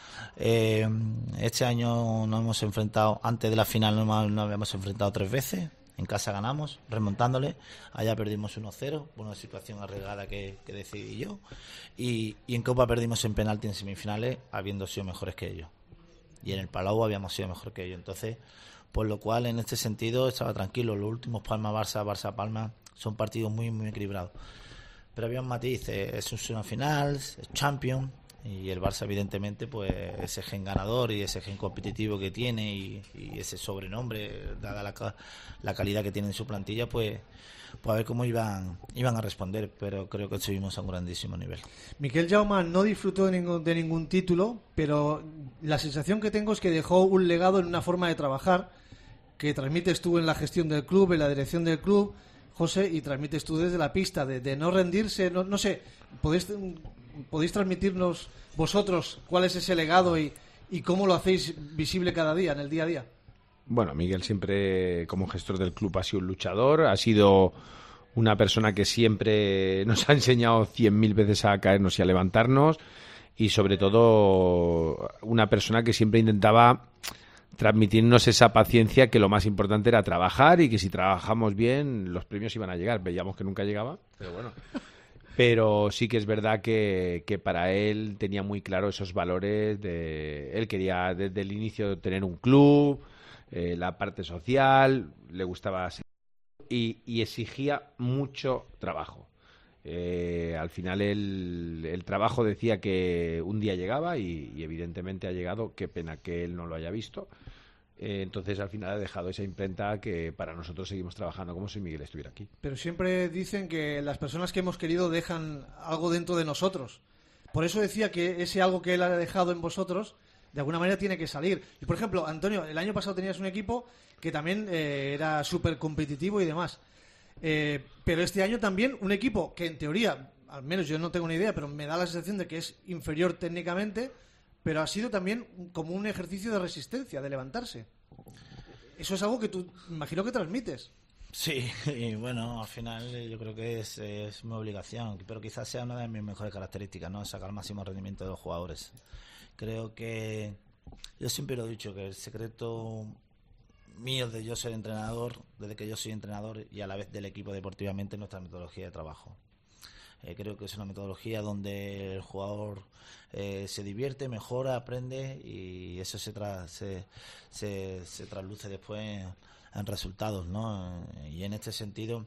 Este año nos hemos enfrentado, antes de la final nos habíamos enfrentado 3 veces. En casa ganamos, remontándole. Allá perdimos 1-0, por una situación arriesgada que decidí yo. Y en Copa perdimos en penalti en semifinales, habiendo sido mejores que ellos. Y en el Palau habíamos sido mejor que ellos. Entonces, por lo cual, en este sentido, estaba tranquilo. Los últimos Palma-Barça, Barça-Palma, son partidos muy, muy equilibrados. Pero había un matiz. Es una final, es Champions. Y el Barça, evidentemente, pues ese gen ganador y ese gen competitivo que tiene y ese sobrenombre, dada la calidad que tiene en su plantilla, pues a ver cómo iban a responder, pero creo que estuvimos a un grandísimo nivel. Miquel Jaume no disfrutó de ningún título, pero la sensación que tengo es que dejó un legado en una forma de trabajar que transmites tú en la gestión del club, en la dirección del club, José, y transmites tú desde la pista, de no rendirse, no sé, ¿podéis transmitirnos vosotros cuál es ese legado y cómo lo hacéis visible cada día, en el día a día? Bueno, Miguel siempre, como gestor del club, ha sido un luchador, ha sido una persona que siempre nos ha enseñado 100.000 veces a caernos y a levantarnos, y sobre todo una persona que siempre intentaba transmitirnos esa paciencia, que lo más importante era trabajar y que si trabajamos bien los premios iban a llegar. Veíamos que nunca llegaba, pero bueno. Pero sí que es verdad que para él tenía muy claro esos valores. Él quería desde el inicio tener un club, la parte social, le gustaba y exigía mucho trabajo. Al final el trabajo decía que un día llegaba y evidentemente ha llegado. Qué pena que él no lo haya visto. Entonces al final ha dejado esa imprenta que para nosotros seguimos trabajando como si Miguel estuviera aquí. Pero siempre dicen que las personas que hemos querido dejan algo dentro de nosotros. Por eso decía que ese algo que él ha dejado en vosotros de alguna manera tiene que salir. Y por ejemplo, Antonio, el año pasado tenías un equipo que también era súper competitivo y demás. Pero este año también un equipo que en teoría, al menos yo no tengo ni idea, pero me da la sensación de que es inferior técnicamente, pero ha sido también como un ejercicio de resistencia, de levantarse. Eso es algo que tú, imagino que transmites. Sí, y bueno, al final yo creo que es mi obligación, pero quizás sea una de mis mejores características, ¿no? Sacar el máximo rendimiento de los jugadores. Creo que, yo siempre lo he dicho, que el secreto mío de yo ser entrenador, desde que yo soy entrenador y a la vez del equipo deportivamente, nuestra metodología de trabajo. Creo que es una metodología donde el jugador se divierte, mejora, aprende y eso se trasluce después en resultados, ¿no? Y en este sentido,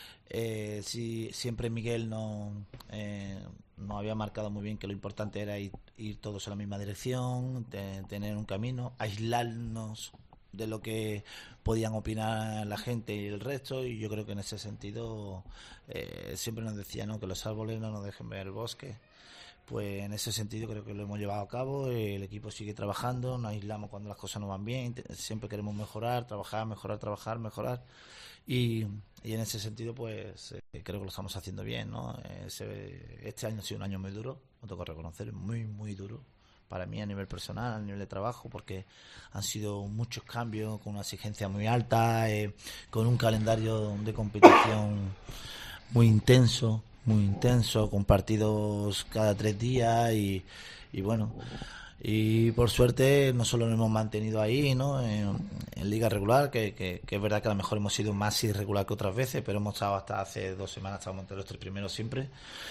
siempre Miguel nos había marcado muy bien que lo importante era ir todos en la misma dirección, tener un camino, aislarnos de lo que podían opinar la gente y el resto, y yo creo que en ese sentido siempre nos decía, ¿no?, que los árboles no nos dejen ver el bosque. Pues en ese sentido creo que lo hemos llevado a cabo, el equipo sigue trabajando, nos aislamos cuando las cosas no van bien, siempre queremos mejorar, mejorar y en ese sentido pues creo que lo estamos haciendo bien, ¿no? Este año ha sido un año muy duro, lo tengo que reconocer, muy muy duro para mí a nivel personal, a nivel de trabajo, porque han sido muchos cambios con una exigencia muy alta, con un calendario de competición muy intenso, con partidos cada 3 días y bueno, y por suerte no solo nos hemos mantenido ahí, ¿no?, en liga regular, que es verdad que a lo mejor hemos sido más irregular que otras veces, pero hemos estado hasta hace 2 semanas, estábamos entre los 3 primeros siempre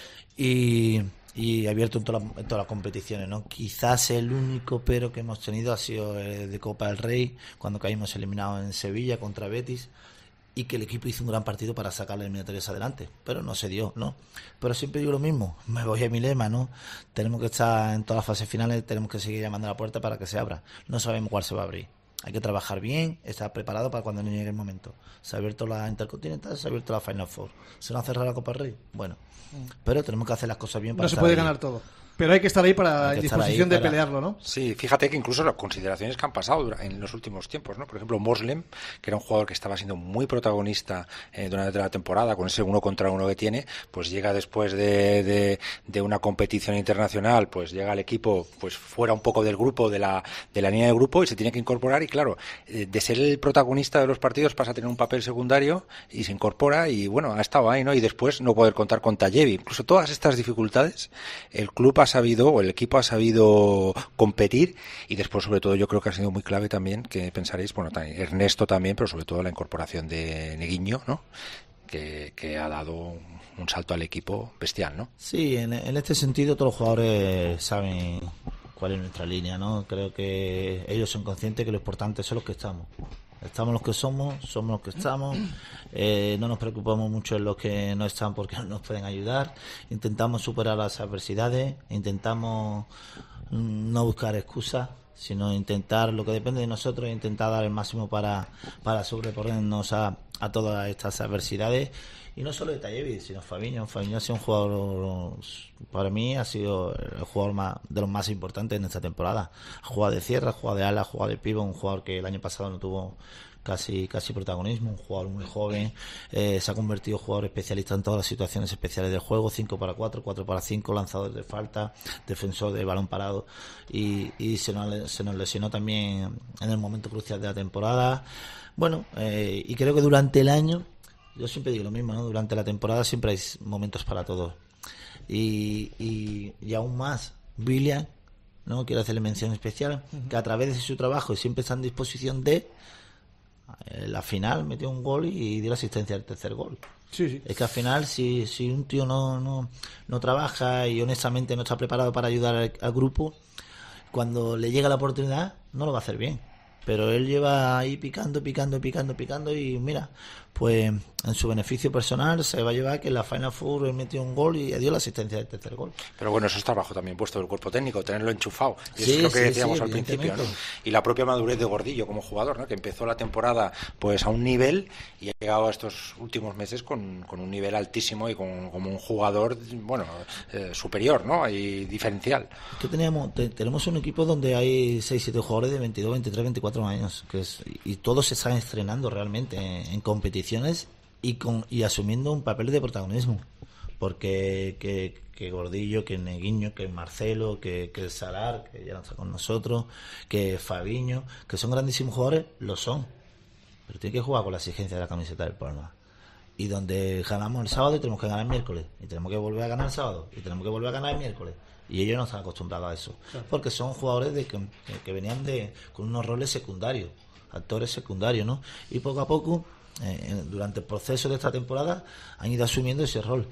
y abierto en todas las competiciones, ¿no? Quizás el único pero que hemos tenido ha sido de Copa del Rey, cuando caímos eliminados en Sevilla contra Betis, y que el equipo hizo un gran partido para sacar las eliminatorias adelante, pero no se dio, ¿no? Pero siempre digo lo mismo, me voy a mi lema, ¿no? Tenemos que estar en todas las fases finales, tenemos que seguir llamando a la puerta para que se abra. No sabemos cuál se va a abrir. Hay que trabajar bien, estar preparado para cuando llegue el momento. Se ha abierto la Intercontinental, se ha abierto la Final Four. ¿Se nos ha cerrado la Copa del Rey? Bueno, pero tenemos que hacer las cosas bien para estar ahí. No se puede ganar todo. Pero hay que estar ahí en disposición de pelearlo, ¿no? Sí, fíjate que incluso las consideraciones que han pasado en los últimos tiempos, ¿no? Por ejemplo, Moslem, que era un jugador que estaba siendo muy protagonista durante la temporada, con ese 1 contra 1 que tiene, pues llega después de una competición internacional, pues llega al equipo pues fuera un poco del grupo, de la línea de grupo, y se tiene que incorporar, y claro, de ser el protagonista de los partidos pasa a tener un papel secundario y se incorpora, y bueno, ha estado ahí, ¿no? Y después no poder contar con Tayevi. Incluso todas estas dificultades, el club el equipo ha sabido competir, y después sobre todo yo creo que ha sido muy clave también, que pensaréis, bueno, también Ernesto también, pero sobre todo la incorporación de Neguinho, ¿no?, que ha dado un salto al equipo bestial, ¿no? Sí, en este sentido todos los jugadores saben cuál es nuestra línea, ¿no? Creo que ellos son conscientes que lo importante son los que estamos. Estamos los que somos los que estamos. No nos preocupamos mucho en los que no están porque no nos pueden ayudar. Intentamos superar las adversidades, intentamos no buscar excusas, sino intentar, lo que depende de nosotros, intentar dar el máximo para sobreponernos a todas estas adversidades. Y no solo de Tallevi, sino Fabiño. Fabiño ha sido un jugador, para mí ha sido el jugador de los más importantes en esta temporada. Ha jugado de cierre, ha jugado de ala, ha jugado de pivo, un jugador que el año pasado no tuvo casi protagonismo, un jugador muy joven, se ha convertido en jugador especialista en todas las situaciones especiales del juego, 5x4, 4x5, lanzador de falta, defensor de balón parado, y se nos lesionó también en el momento crucial de la temporada. Bueno, y creo que durante el año, yo siempre digo lo mismo, ¿no? Durante la temporada siempre hay momentos para todos. Y aún más, William, ¿no? Quiero hacerle mención especial, que a través de su trabajo y siempre está en disposición de, la final metió un gol y dio la asistencia al tercer gol. Sí. Es que al final, si un tío no trabaja y honestamente no está preparado para ayudar al grupo, cuando le llega la oportunidad, no lo va a hacer bien. Pero él lleva ahí picando y mira, pues en su beneficio personal se va a llevar que en la Final Four él metió un gol y dio la asistencia del tercer gol. Pero bueno, eso es trabajo también puesto del cuerpo técnico, tenerlo enchufado. Y eso es lo que decíamos al principio, ¿no? Y la propia madurez de Gordillo como jugador, ¿no? Que empezó la temporada pues a un nivel y ha llegado a estos últimos meses con un nivel altísimo y como un jugador, bueno, superior, ¿no? Y diferencial. Que tenemos un equipo donde hay 6-7 jugadores de 22, 23, 24 años, y todos se están estrenando realmente en competiciones y asumiendo un papel de protagonismo, porque que Gordillo, que Neguiño, que Marcelo, que Salar, que ya no está con nosotros, que Fabiño, que son grandísimos jugadores, lo son, pero tiene que jugar con la exigencia de la camiseta del Palma. Y donde ganamos el sábado y tenemos que ganar el miércoles, y tenemos que volver a ganar el sábado y tenemos que volver a ganar el miércoles, y ellos no están acostumbrados a eso, porque son jugadores que venían con unos roles secundarios, actores secundarios, ¿no? Y poco a poco, durante el proceso de esta temporada, han ido asumiendo ese rol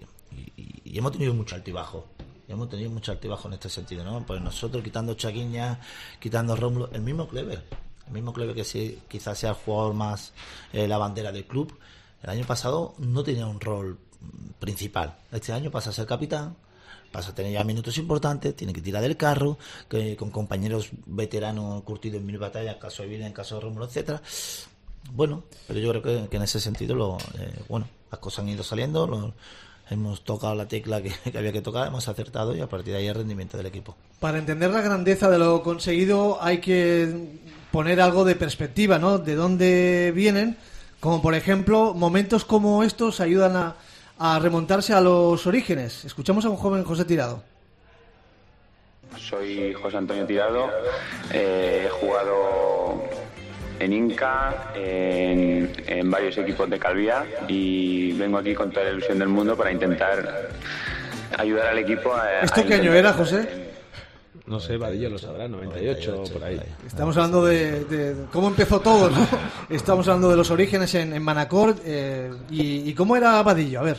y hemos tenido mucho altibajo. En este sentido, ¿no? Pues nosotros quitando Chaguiña, quitando Rómulo, el mismo Clever que sí, quizás sea el jugador más la bandera del club, el año pasado no tenía un rol principal. Este año pasa a ser capitán, pasa a tener ya minutos importantes, tiene que tirar del carro, con compañeros veteranos curtidos en 1000 batallas, en caso de Vida, en caso de Rómulo, etcétera. Bueno, pero yo creo que en ese sentido las cosas han ido saliendo, hemos tocado la tecla que había que tocar, hemos acertado y a partir de ahí el rendimiento del equipo. Para entender la grandeza de lo conseguido hay que poner algo de perspectiva, ¿no? De dónde vienen, como por ejemplo momentos como estos ayudan a remontarse a los orígenes. Escuchamos a un joven José Tirado. Soy José Antonio Tirado, he jugado en Inca, en varios equipos de Calviá y vengo aquí con toda la ilusión del mundo para intentar ayudar al equipo a... ¿Esto qué año era, José? No sé, Vadillo lo sabrá, 98 por ahí. Estamos hablando de cómo empezó todo, ¿no? Estamos hablando de los orígenes en Manacor y cómo era Vadillo, a ver.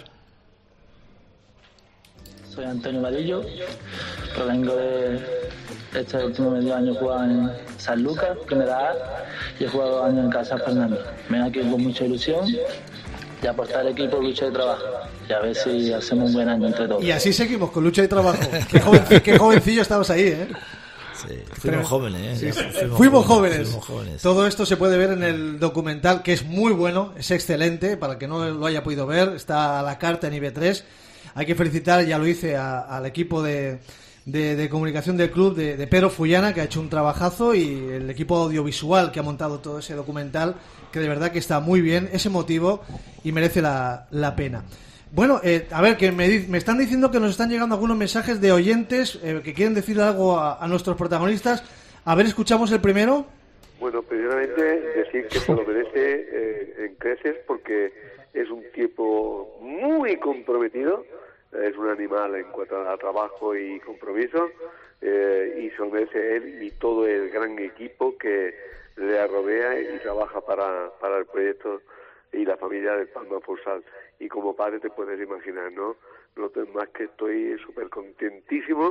Soy Antonio Vadillo, provengo de este último medio año jugado en San Lucas, primera A, y he jugado 2 años en Casa Fernando. Vengo aquí con mucha ilusión y aportar al equipo lucha y trabajo, y a ver si hacemos un buen año entre todos. Y así seguimos, con lucha y trabajo. Qué jovencillo estabas ahí, ¿eh? Sí, fuimos jóvenes, ¿eh? Sí, fuimos jóvenes. Todo esto se puede ver en el documental, que es muy bueno, es excelente, para el que no lo haya podido ver, está a la carta en IB3. Hay que felicitar, ya lo hice, al equipo de comunicación del club de Pedro Fullana, que ha hecho un trabajazo, y el equipo audiovisual que ha montado todo ese documental, que de verdad que está muy bien, es emotivo y merece la pena. Bueno, a ver, que me están diciendo que nos están llegando algunos mensajes de oyentes que quieren decir algo a nuestros protagonistas. A ver, escuchamos el primero. Bueno, primeramente decir que se lo merece en creces, porque es un tipo muy comprometido, es un animal en cuanto a trabajo y compromiso, y se lo merece él y todo el gran equipo que le rodea y trabaja para el proyecto y la familia del Palma Futsal. Y como padre te puedes imaginar, ¿no? Lo más que estoy súper contentísimo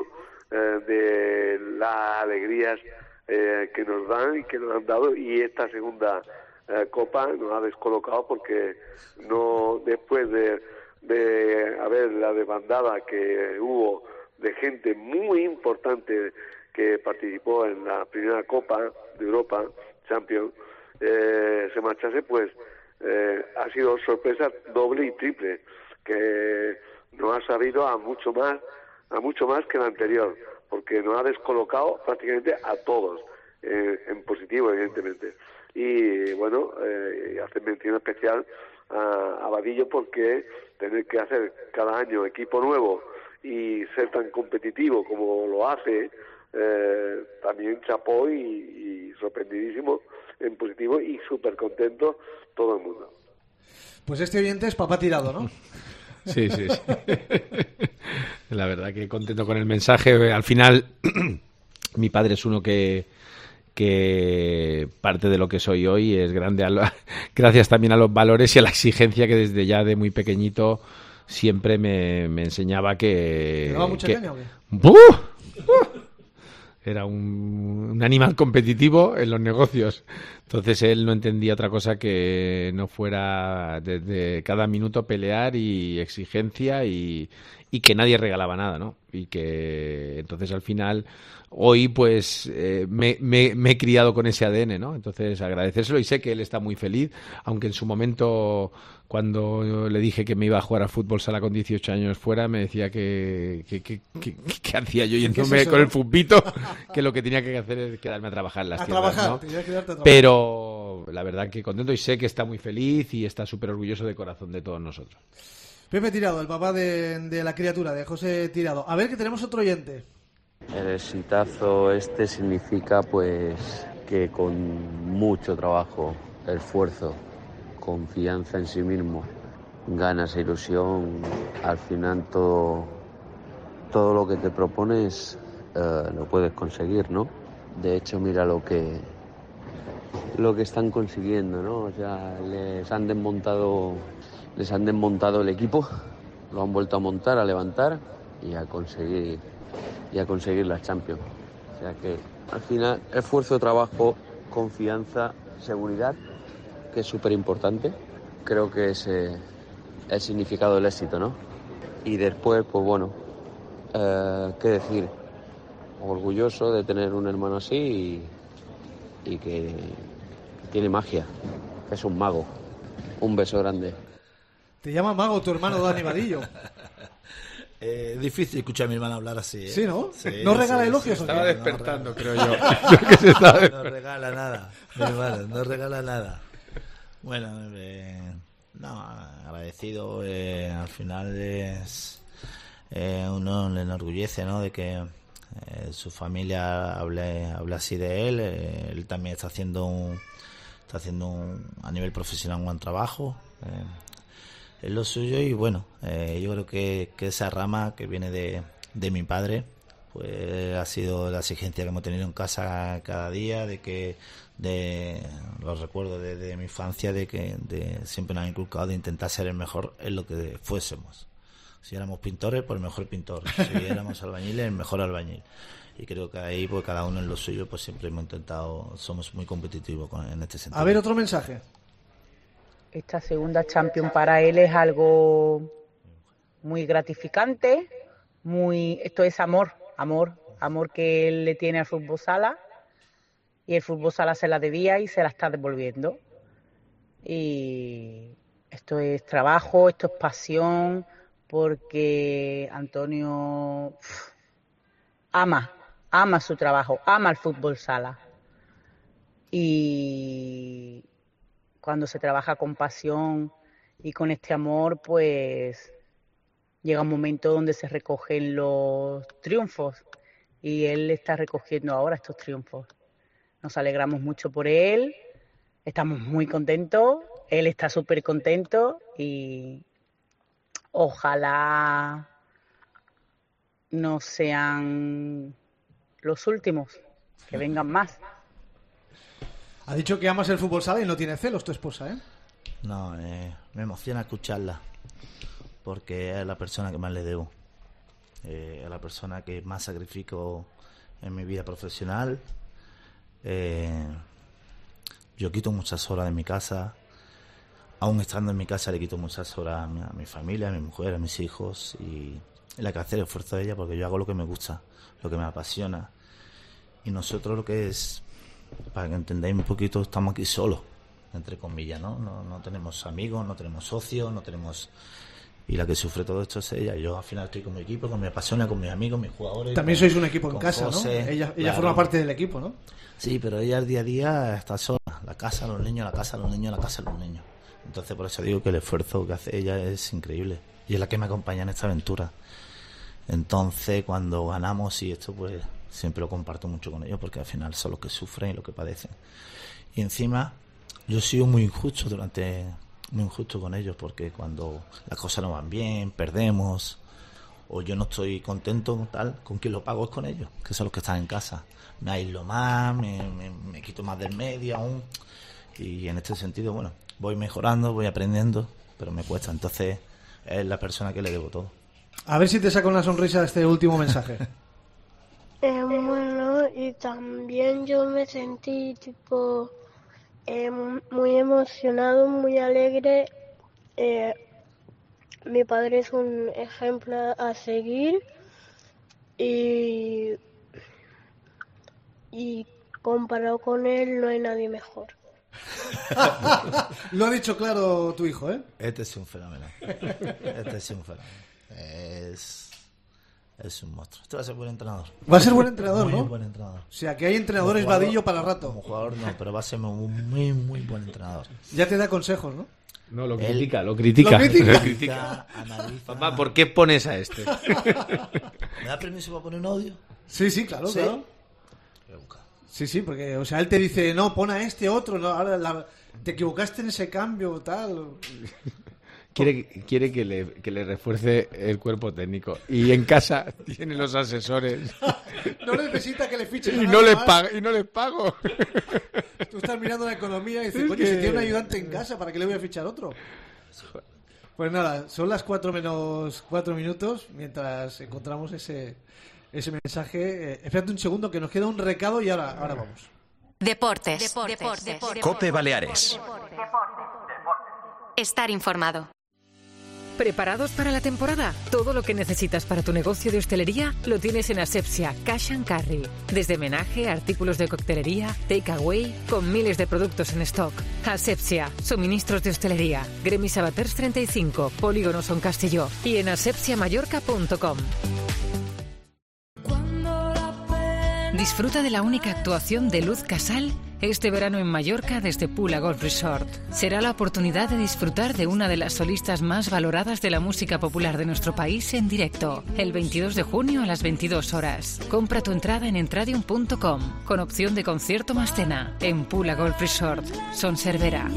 de las alegrías que nos dan y que nos han dado, y esta segunda Copa nos ha descolocado, porque no, después de haber la desbandada que hubo de gente muy importante que participó en la primera Copa de Europa, Champions, se marchase, pues ha sido sorpresa doble y triple, que nos ha sabido a mucho más que la anterior, porque nos ha descolocado prácticamente a todos, en positivo, evidentemente. Y bueno, hacer mención especial a Vadillo, porque tener que hacer cada año equipo nuevo y ser tan competitivo como lo hace, también chapó y sorprendidísimo en positivo, y súper contento todo el mundo. Pues este oyente es papá tirado, ¿no? Sí. La verdad que contento con el mensaje. Al final, mi padre es uno que parte de lo que soy hoy es grande gracias también a los valores y a la exigencia que desde ya de muy pequeñito siempre me enseñaba que... ¿Llevaba mucha caña o qué? Era un animal competitivo en los negocios. Entonces él no entendía otra cosa que no fuera desde cada minuto pelear y exigencia y que nadie regalaba nada, ¿no? Y que entonces al final hoy pues me he criado con ese ADN, ¿no? Entonces agradecérselo, y sé que él está muy feliz, aunque en su momento, cuando le dije que me iba a jugar a fútbol sala con 18 años fuera, me decía que hacía yo yéndome con el futbito, que lo que tenía que hacer es quedarme a trabajar en las tierras, ¿no? Pero la verdad que contento, y sé que está muy feliz y está súper orgulloso de corazón de todos nosotros. Pepe Tirado, el papá de la criatura, de José Tirado. A ver, que tenemos otro oyente. El exitazo este significa pues que con mucho trabajo, esfuerzo, confianza en sí mismo, ganas e ilusión, al final todo lo que te propones lo puedes conseguir, ¿no? De hecho, mira lo que están consiguiendo, ¿no? O sea, les han desmontado el equipo, lo han vuelto a montar, a levantar y a conseguir la Champions. O sea que al final esfuerzo, trabajo, confianza, seguridad, que es súper importante. Creo que es el significado del éxito, ¿no? Y después, pues bueno, qué decir, orgulloso de tener un hermano así y que tiene magia, que es un mago. Un beso grande. Te llama mago tu hermano Dani Vadillo. Es difícil escuchar a mi hermano hablar así, ¿eh? Sí, ¿no? Sí, ¿No regala elogios? Se estaba despertando, creo yo. No regala nada, mi hermano, no regala nada. Bueno, agradecido. Al final uno le enorgullece, ¿no? De que su familia hable así de él. Él también está haciendo a nivel profesional un buen trabajo. Es lo suyo, y bueno, yo creo que esa rama que viene de mi padre, pues ha sido la exigencia que hemos tenido en casa cada día, los recuerdo de mi infancia, de siempre nos han inculcado de intentar ser el mejor en lo que fuésemos. Si éramos pintores, pues el mejor pintor; si éramos albañiles, el mejor albañil. Y creo que ahí, pues cada uno en lo suyo, pues siempre hemos intentado, somos muy competitivos en este sentido. A ver, otro mensaje. Esta segunda Champions para él es algo muy gratificante, esto es amor que él le tiene al fútbol sala, y el fútbol sala se la debía y se la está devolviendo. Y esto es trabajo, esto es pasión, porque Antonio ama su trabajo, ama el fútbol sala. Y cuando se trabaja con pasión y con este amor, pues llega un momento donde se recogen los triunfos, y él está recogiendo ahora estos triunfos. Nos alegramos mucho por él, estamos muy contentos, él está súper contento, y ojalá no sean los últimos, que vengan más. Ha dicho que amas el fútbol sala y no tiene celos tu esposa, ¿eh? No, me emociona escucharla, porque es la persona que más le debo. Es la persona que más sacrifico en mi vida profesional. Yo quito muchas horas de mi casa. Aún estando en mi casa le quito muchas horas a mi familia, a mi mujer, a mis hijos. Y la que hace el esfuerzo de ella, porque yo hago lo que me gusta, lo que me apasiona. Y nosotros lo que es, para que entendáis un poquito, estamos aquí solos, entre comillas, ¿no? No tenemos amigos, no tenemos socios, no tenemos... Y la que sufre todo esto es ella. Yo al final estoy con mi equipo, con mi apasiona, con mis amigos, mis jugadores. También sois un equipo en casa, José, ¿no? Ella claro. forma parte del equipo, ¿no? Sí, pero ella el día a día está sola. La casa, los niños, la casa, los niños, la casa, los niños. Entonces por eso digo que el esfuerzo que hace ella es increíble. Y es la que me acompaña en esta aventura. Entonces cuando ganamos y esto, pues siempre lo comparto mucho con ellos, porque al final son los que sufren y los que padecen. Y encima yo he sido muy injusto con ellos, porque cuando las cosas no van bien, perdemos, o yo no estoy contento, tal, con quien lo pago es con ellos, que son los que están en casa. Me aíslo más, me quito más del medio aún, y en este sentido, bueno, voy mejorando, voy aprendiendo, pero me cuesta. Entonces es la persona que le debo todo. A ver si te saca una sonrisa de este último mensaje. Bueno, y también yo me sentí tipo muy emocionado, muy alegre. Mi padre es un ejemplo a seguir y comparado con él no hay nadie mejor. Lo ha dicho claro tu hijo, ¿eh? Este es un fenómeno. Es un monstruo. Este va a ser buen entrenador. Va a ser buen entrenador, ¿no? Muy buen entrenador. O sea, que hay entrenadores vadillo para rato. Como jugador no, pero va a ser un muy buen entrenador. Ya te da consejos, ¿no? No, lo critica. Lo critica. Analiza. Papá, ¿por qué pones a este? ¿Me da permiso para poner un audio? Sí, claro, ¿Sí? claro. Sí, porque, o sea, él te dice, no, pon a este otro, no, ahora te equivocaste en ese cambio, tal. Quiere que le refuerce el cuerpo técnico. Y en casa tiene los asesores. No necesita que le fichen. Y no les pago. Tú estás mirando la economía y dices, coño, si tiene un ayudante en casa, ¿para qué le voy a fichar otro? Pues nada, son las 4 menos 4 minutos, mientras encontramos ese mensaje. Espérate un segundo, que nos queda un recado y ahora vamos. Deportes. COPE Baleares. Estar informado. ¿Preparados para la temporada? Todo lo que necesitas para tu negocio de hostelería lo tienes en Asepsia Cash & Carry. Desde menaje, artículos de coctelería, takeaway, con miles de productos en stock. Asepsia, suministros de hostelería. Gremi Sabaters 35, Polígono Son Castelló y en asepsiamallorca.com. Disfruta de la única actuación de Luz Casal este verano en Mallorca desde Pula Golf Resort. Será la oportunidad de disfrutar de una de las solistas más valoradas de la música popular de nuestro país en directo, el 22 de junio a las 22 horas. Compra tu entrada en entradium.com, con opción de concierto más cena, en Pula Golf Resort, Son Cervera.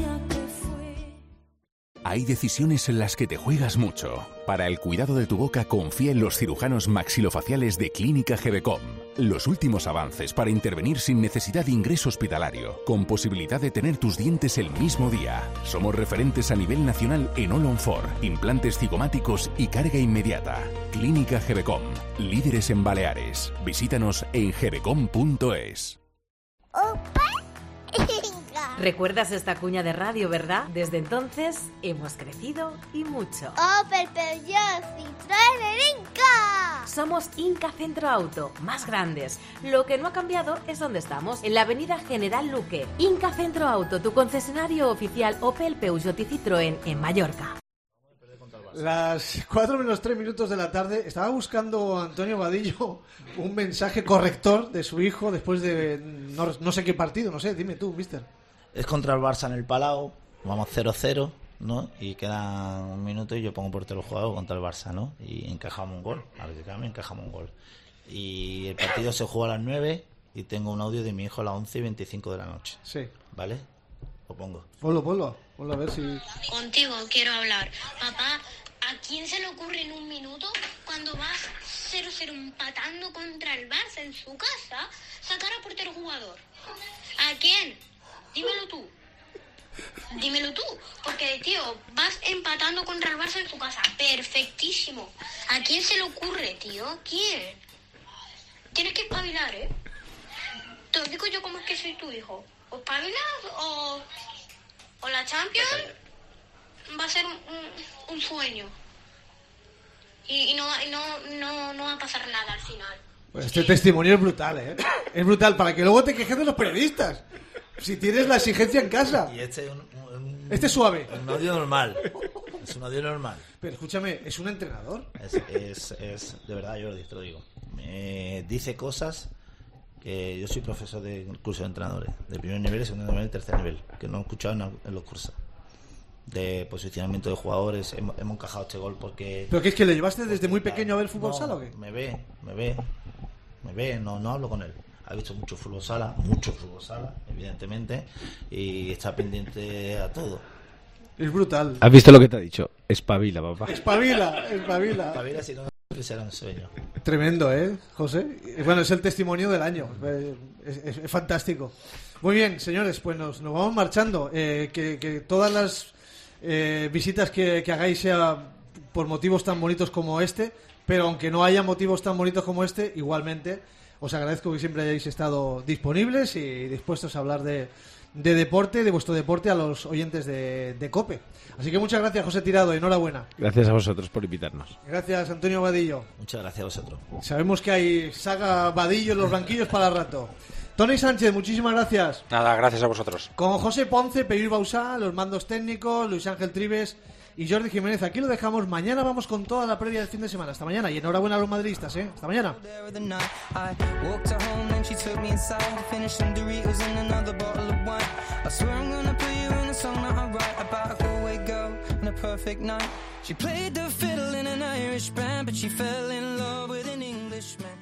Hay decisiones en las que te juegas mucho. Para el cuidado de tu boca, confía en los cirujanos maxilofaciales de Clínica Gebecom. Los últimos avances para intervenir sin necesidad de ingreso hospitalario, con posibilidad de tener tus dientes el mismo día. Somos referentes a nivel nacional en All on 4, implantes cigomáticos y carga inmediata. Clínica Gebecom, líderes en Baleares. Visítanos en gebecom.es. ¿Recuerdas esta cuña de radio, verdad? Desde entonces hemos crecido y mucho. Opel, Peugeot, Citroën, Inca. Somos Inca Centro Auto, más grandes. Lo que no ha cambiado es dónde estamos, en la avenida General Luque. Inca Centro Auto, tu concesionario oficial Opel, Peugeot y Citroën en Mallorca. Las 4 menos 3 minutos de la tarde. Estaba buscando Antonio Vadillo un mensaje corrector de su hijo después de no sé qué partido, no sé, dime tú, mister. Es contra el Barça en el Palau, vamos 0-0, ¿no? Y queda un minuto y yo pongo portero el jugador contra el Barça, ¿no? Y encajamos un gol, a ver si cambia, encajamos un gol. Y el partido se juega a las 9 y tengo un audio de mi hijo a las 11:25 de la noche. Sí. ¿Vale? Lo pongo. Ponlo, a ver si... Contigo quiero hablar. Papá, ¿a quién se le ocurre en un minuto, cuando vas 0-0 empatando contra el Barça en su casa, sacar a portero jugador? ¿A quién? Dímelo tú, porque tío, vas empatando contra el Barça en tu casa, perfectísimo. ¿A quién se le ocurre, tío? ¿Quién? Tienes que espabilar, ¿eh? Te lo digo yo como es que soy tu hijo. o espabilas o la Champions va a ser un sueño. Y no va a pasar nada al final. Pues este testimonio es brutal, ¿eh? Es brutal, para que luego te quejes de los periodistas. Si tienes la exigencia en casa. Y este es suave. Un audio normal. Es un audio normal. Pero escúchame, ¿es un entrenador? Es de verdad, Jordi, te lo digo. Me dice cosas que yo soy profesor de curso de entrenadores. De primer nivel, segundo nivel y tercer nivel. Que no he escuchado en los cursos. De posicionamiento de jugadores. Hemos encajado este gol porque... ¿Pero qué es que le llevaste desde muy pequeño a ver fútbol sala o qué? Me ve, no hablo con él. Ha visto mucho fútbol sala, evidentemente, y está pendiente a todo. Es brutal. ¿Has visto lo que te ha dicho? Espabila, papá. Espabila. Espabila, si no será un sueño. Tremendo, José? Bueno, es el testimonio del año. Es fantástico. Muy bien, señores, pues nos vamos marchando. Que todas las visitas que hagáis sea por motivos tan bonitos como este, pero aunque no haya motivos tan bonitos como este, igualmente os agradezco que siempre hayáis estado disponibles y dispuestos a hablar de deporte, de vuestro deporte, a los oyentes de COPE. Así que muchas gracias, José Tirado, enhorabuena. Gracias a vosotros por invitarnos. Gracias, Antonio Vadillo. Muchas gracias a vosotros. Sabemos que hay saga Vadillo en los banquillos para rato. Tony Sánchez, muchísimas gracias. Nada, gracias a vosotros. Con José Ponce, Pedir Bausá, los mandos técnicos, Luis Ángel Tribes y Jordi Jiménez. Aquí lo dejamos. Mañana vamos con toda la previa del fin de semana. Hasta mañana y enhorabuena a los madridistas, Hasta mañana. She played the fiddle in an Irish band, but she fell in love with an Englishman.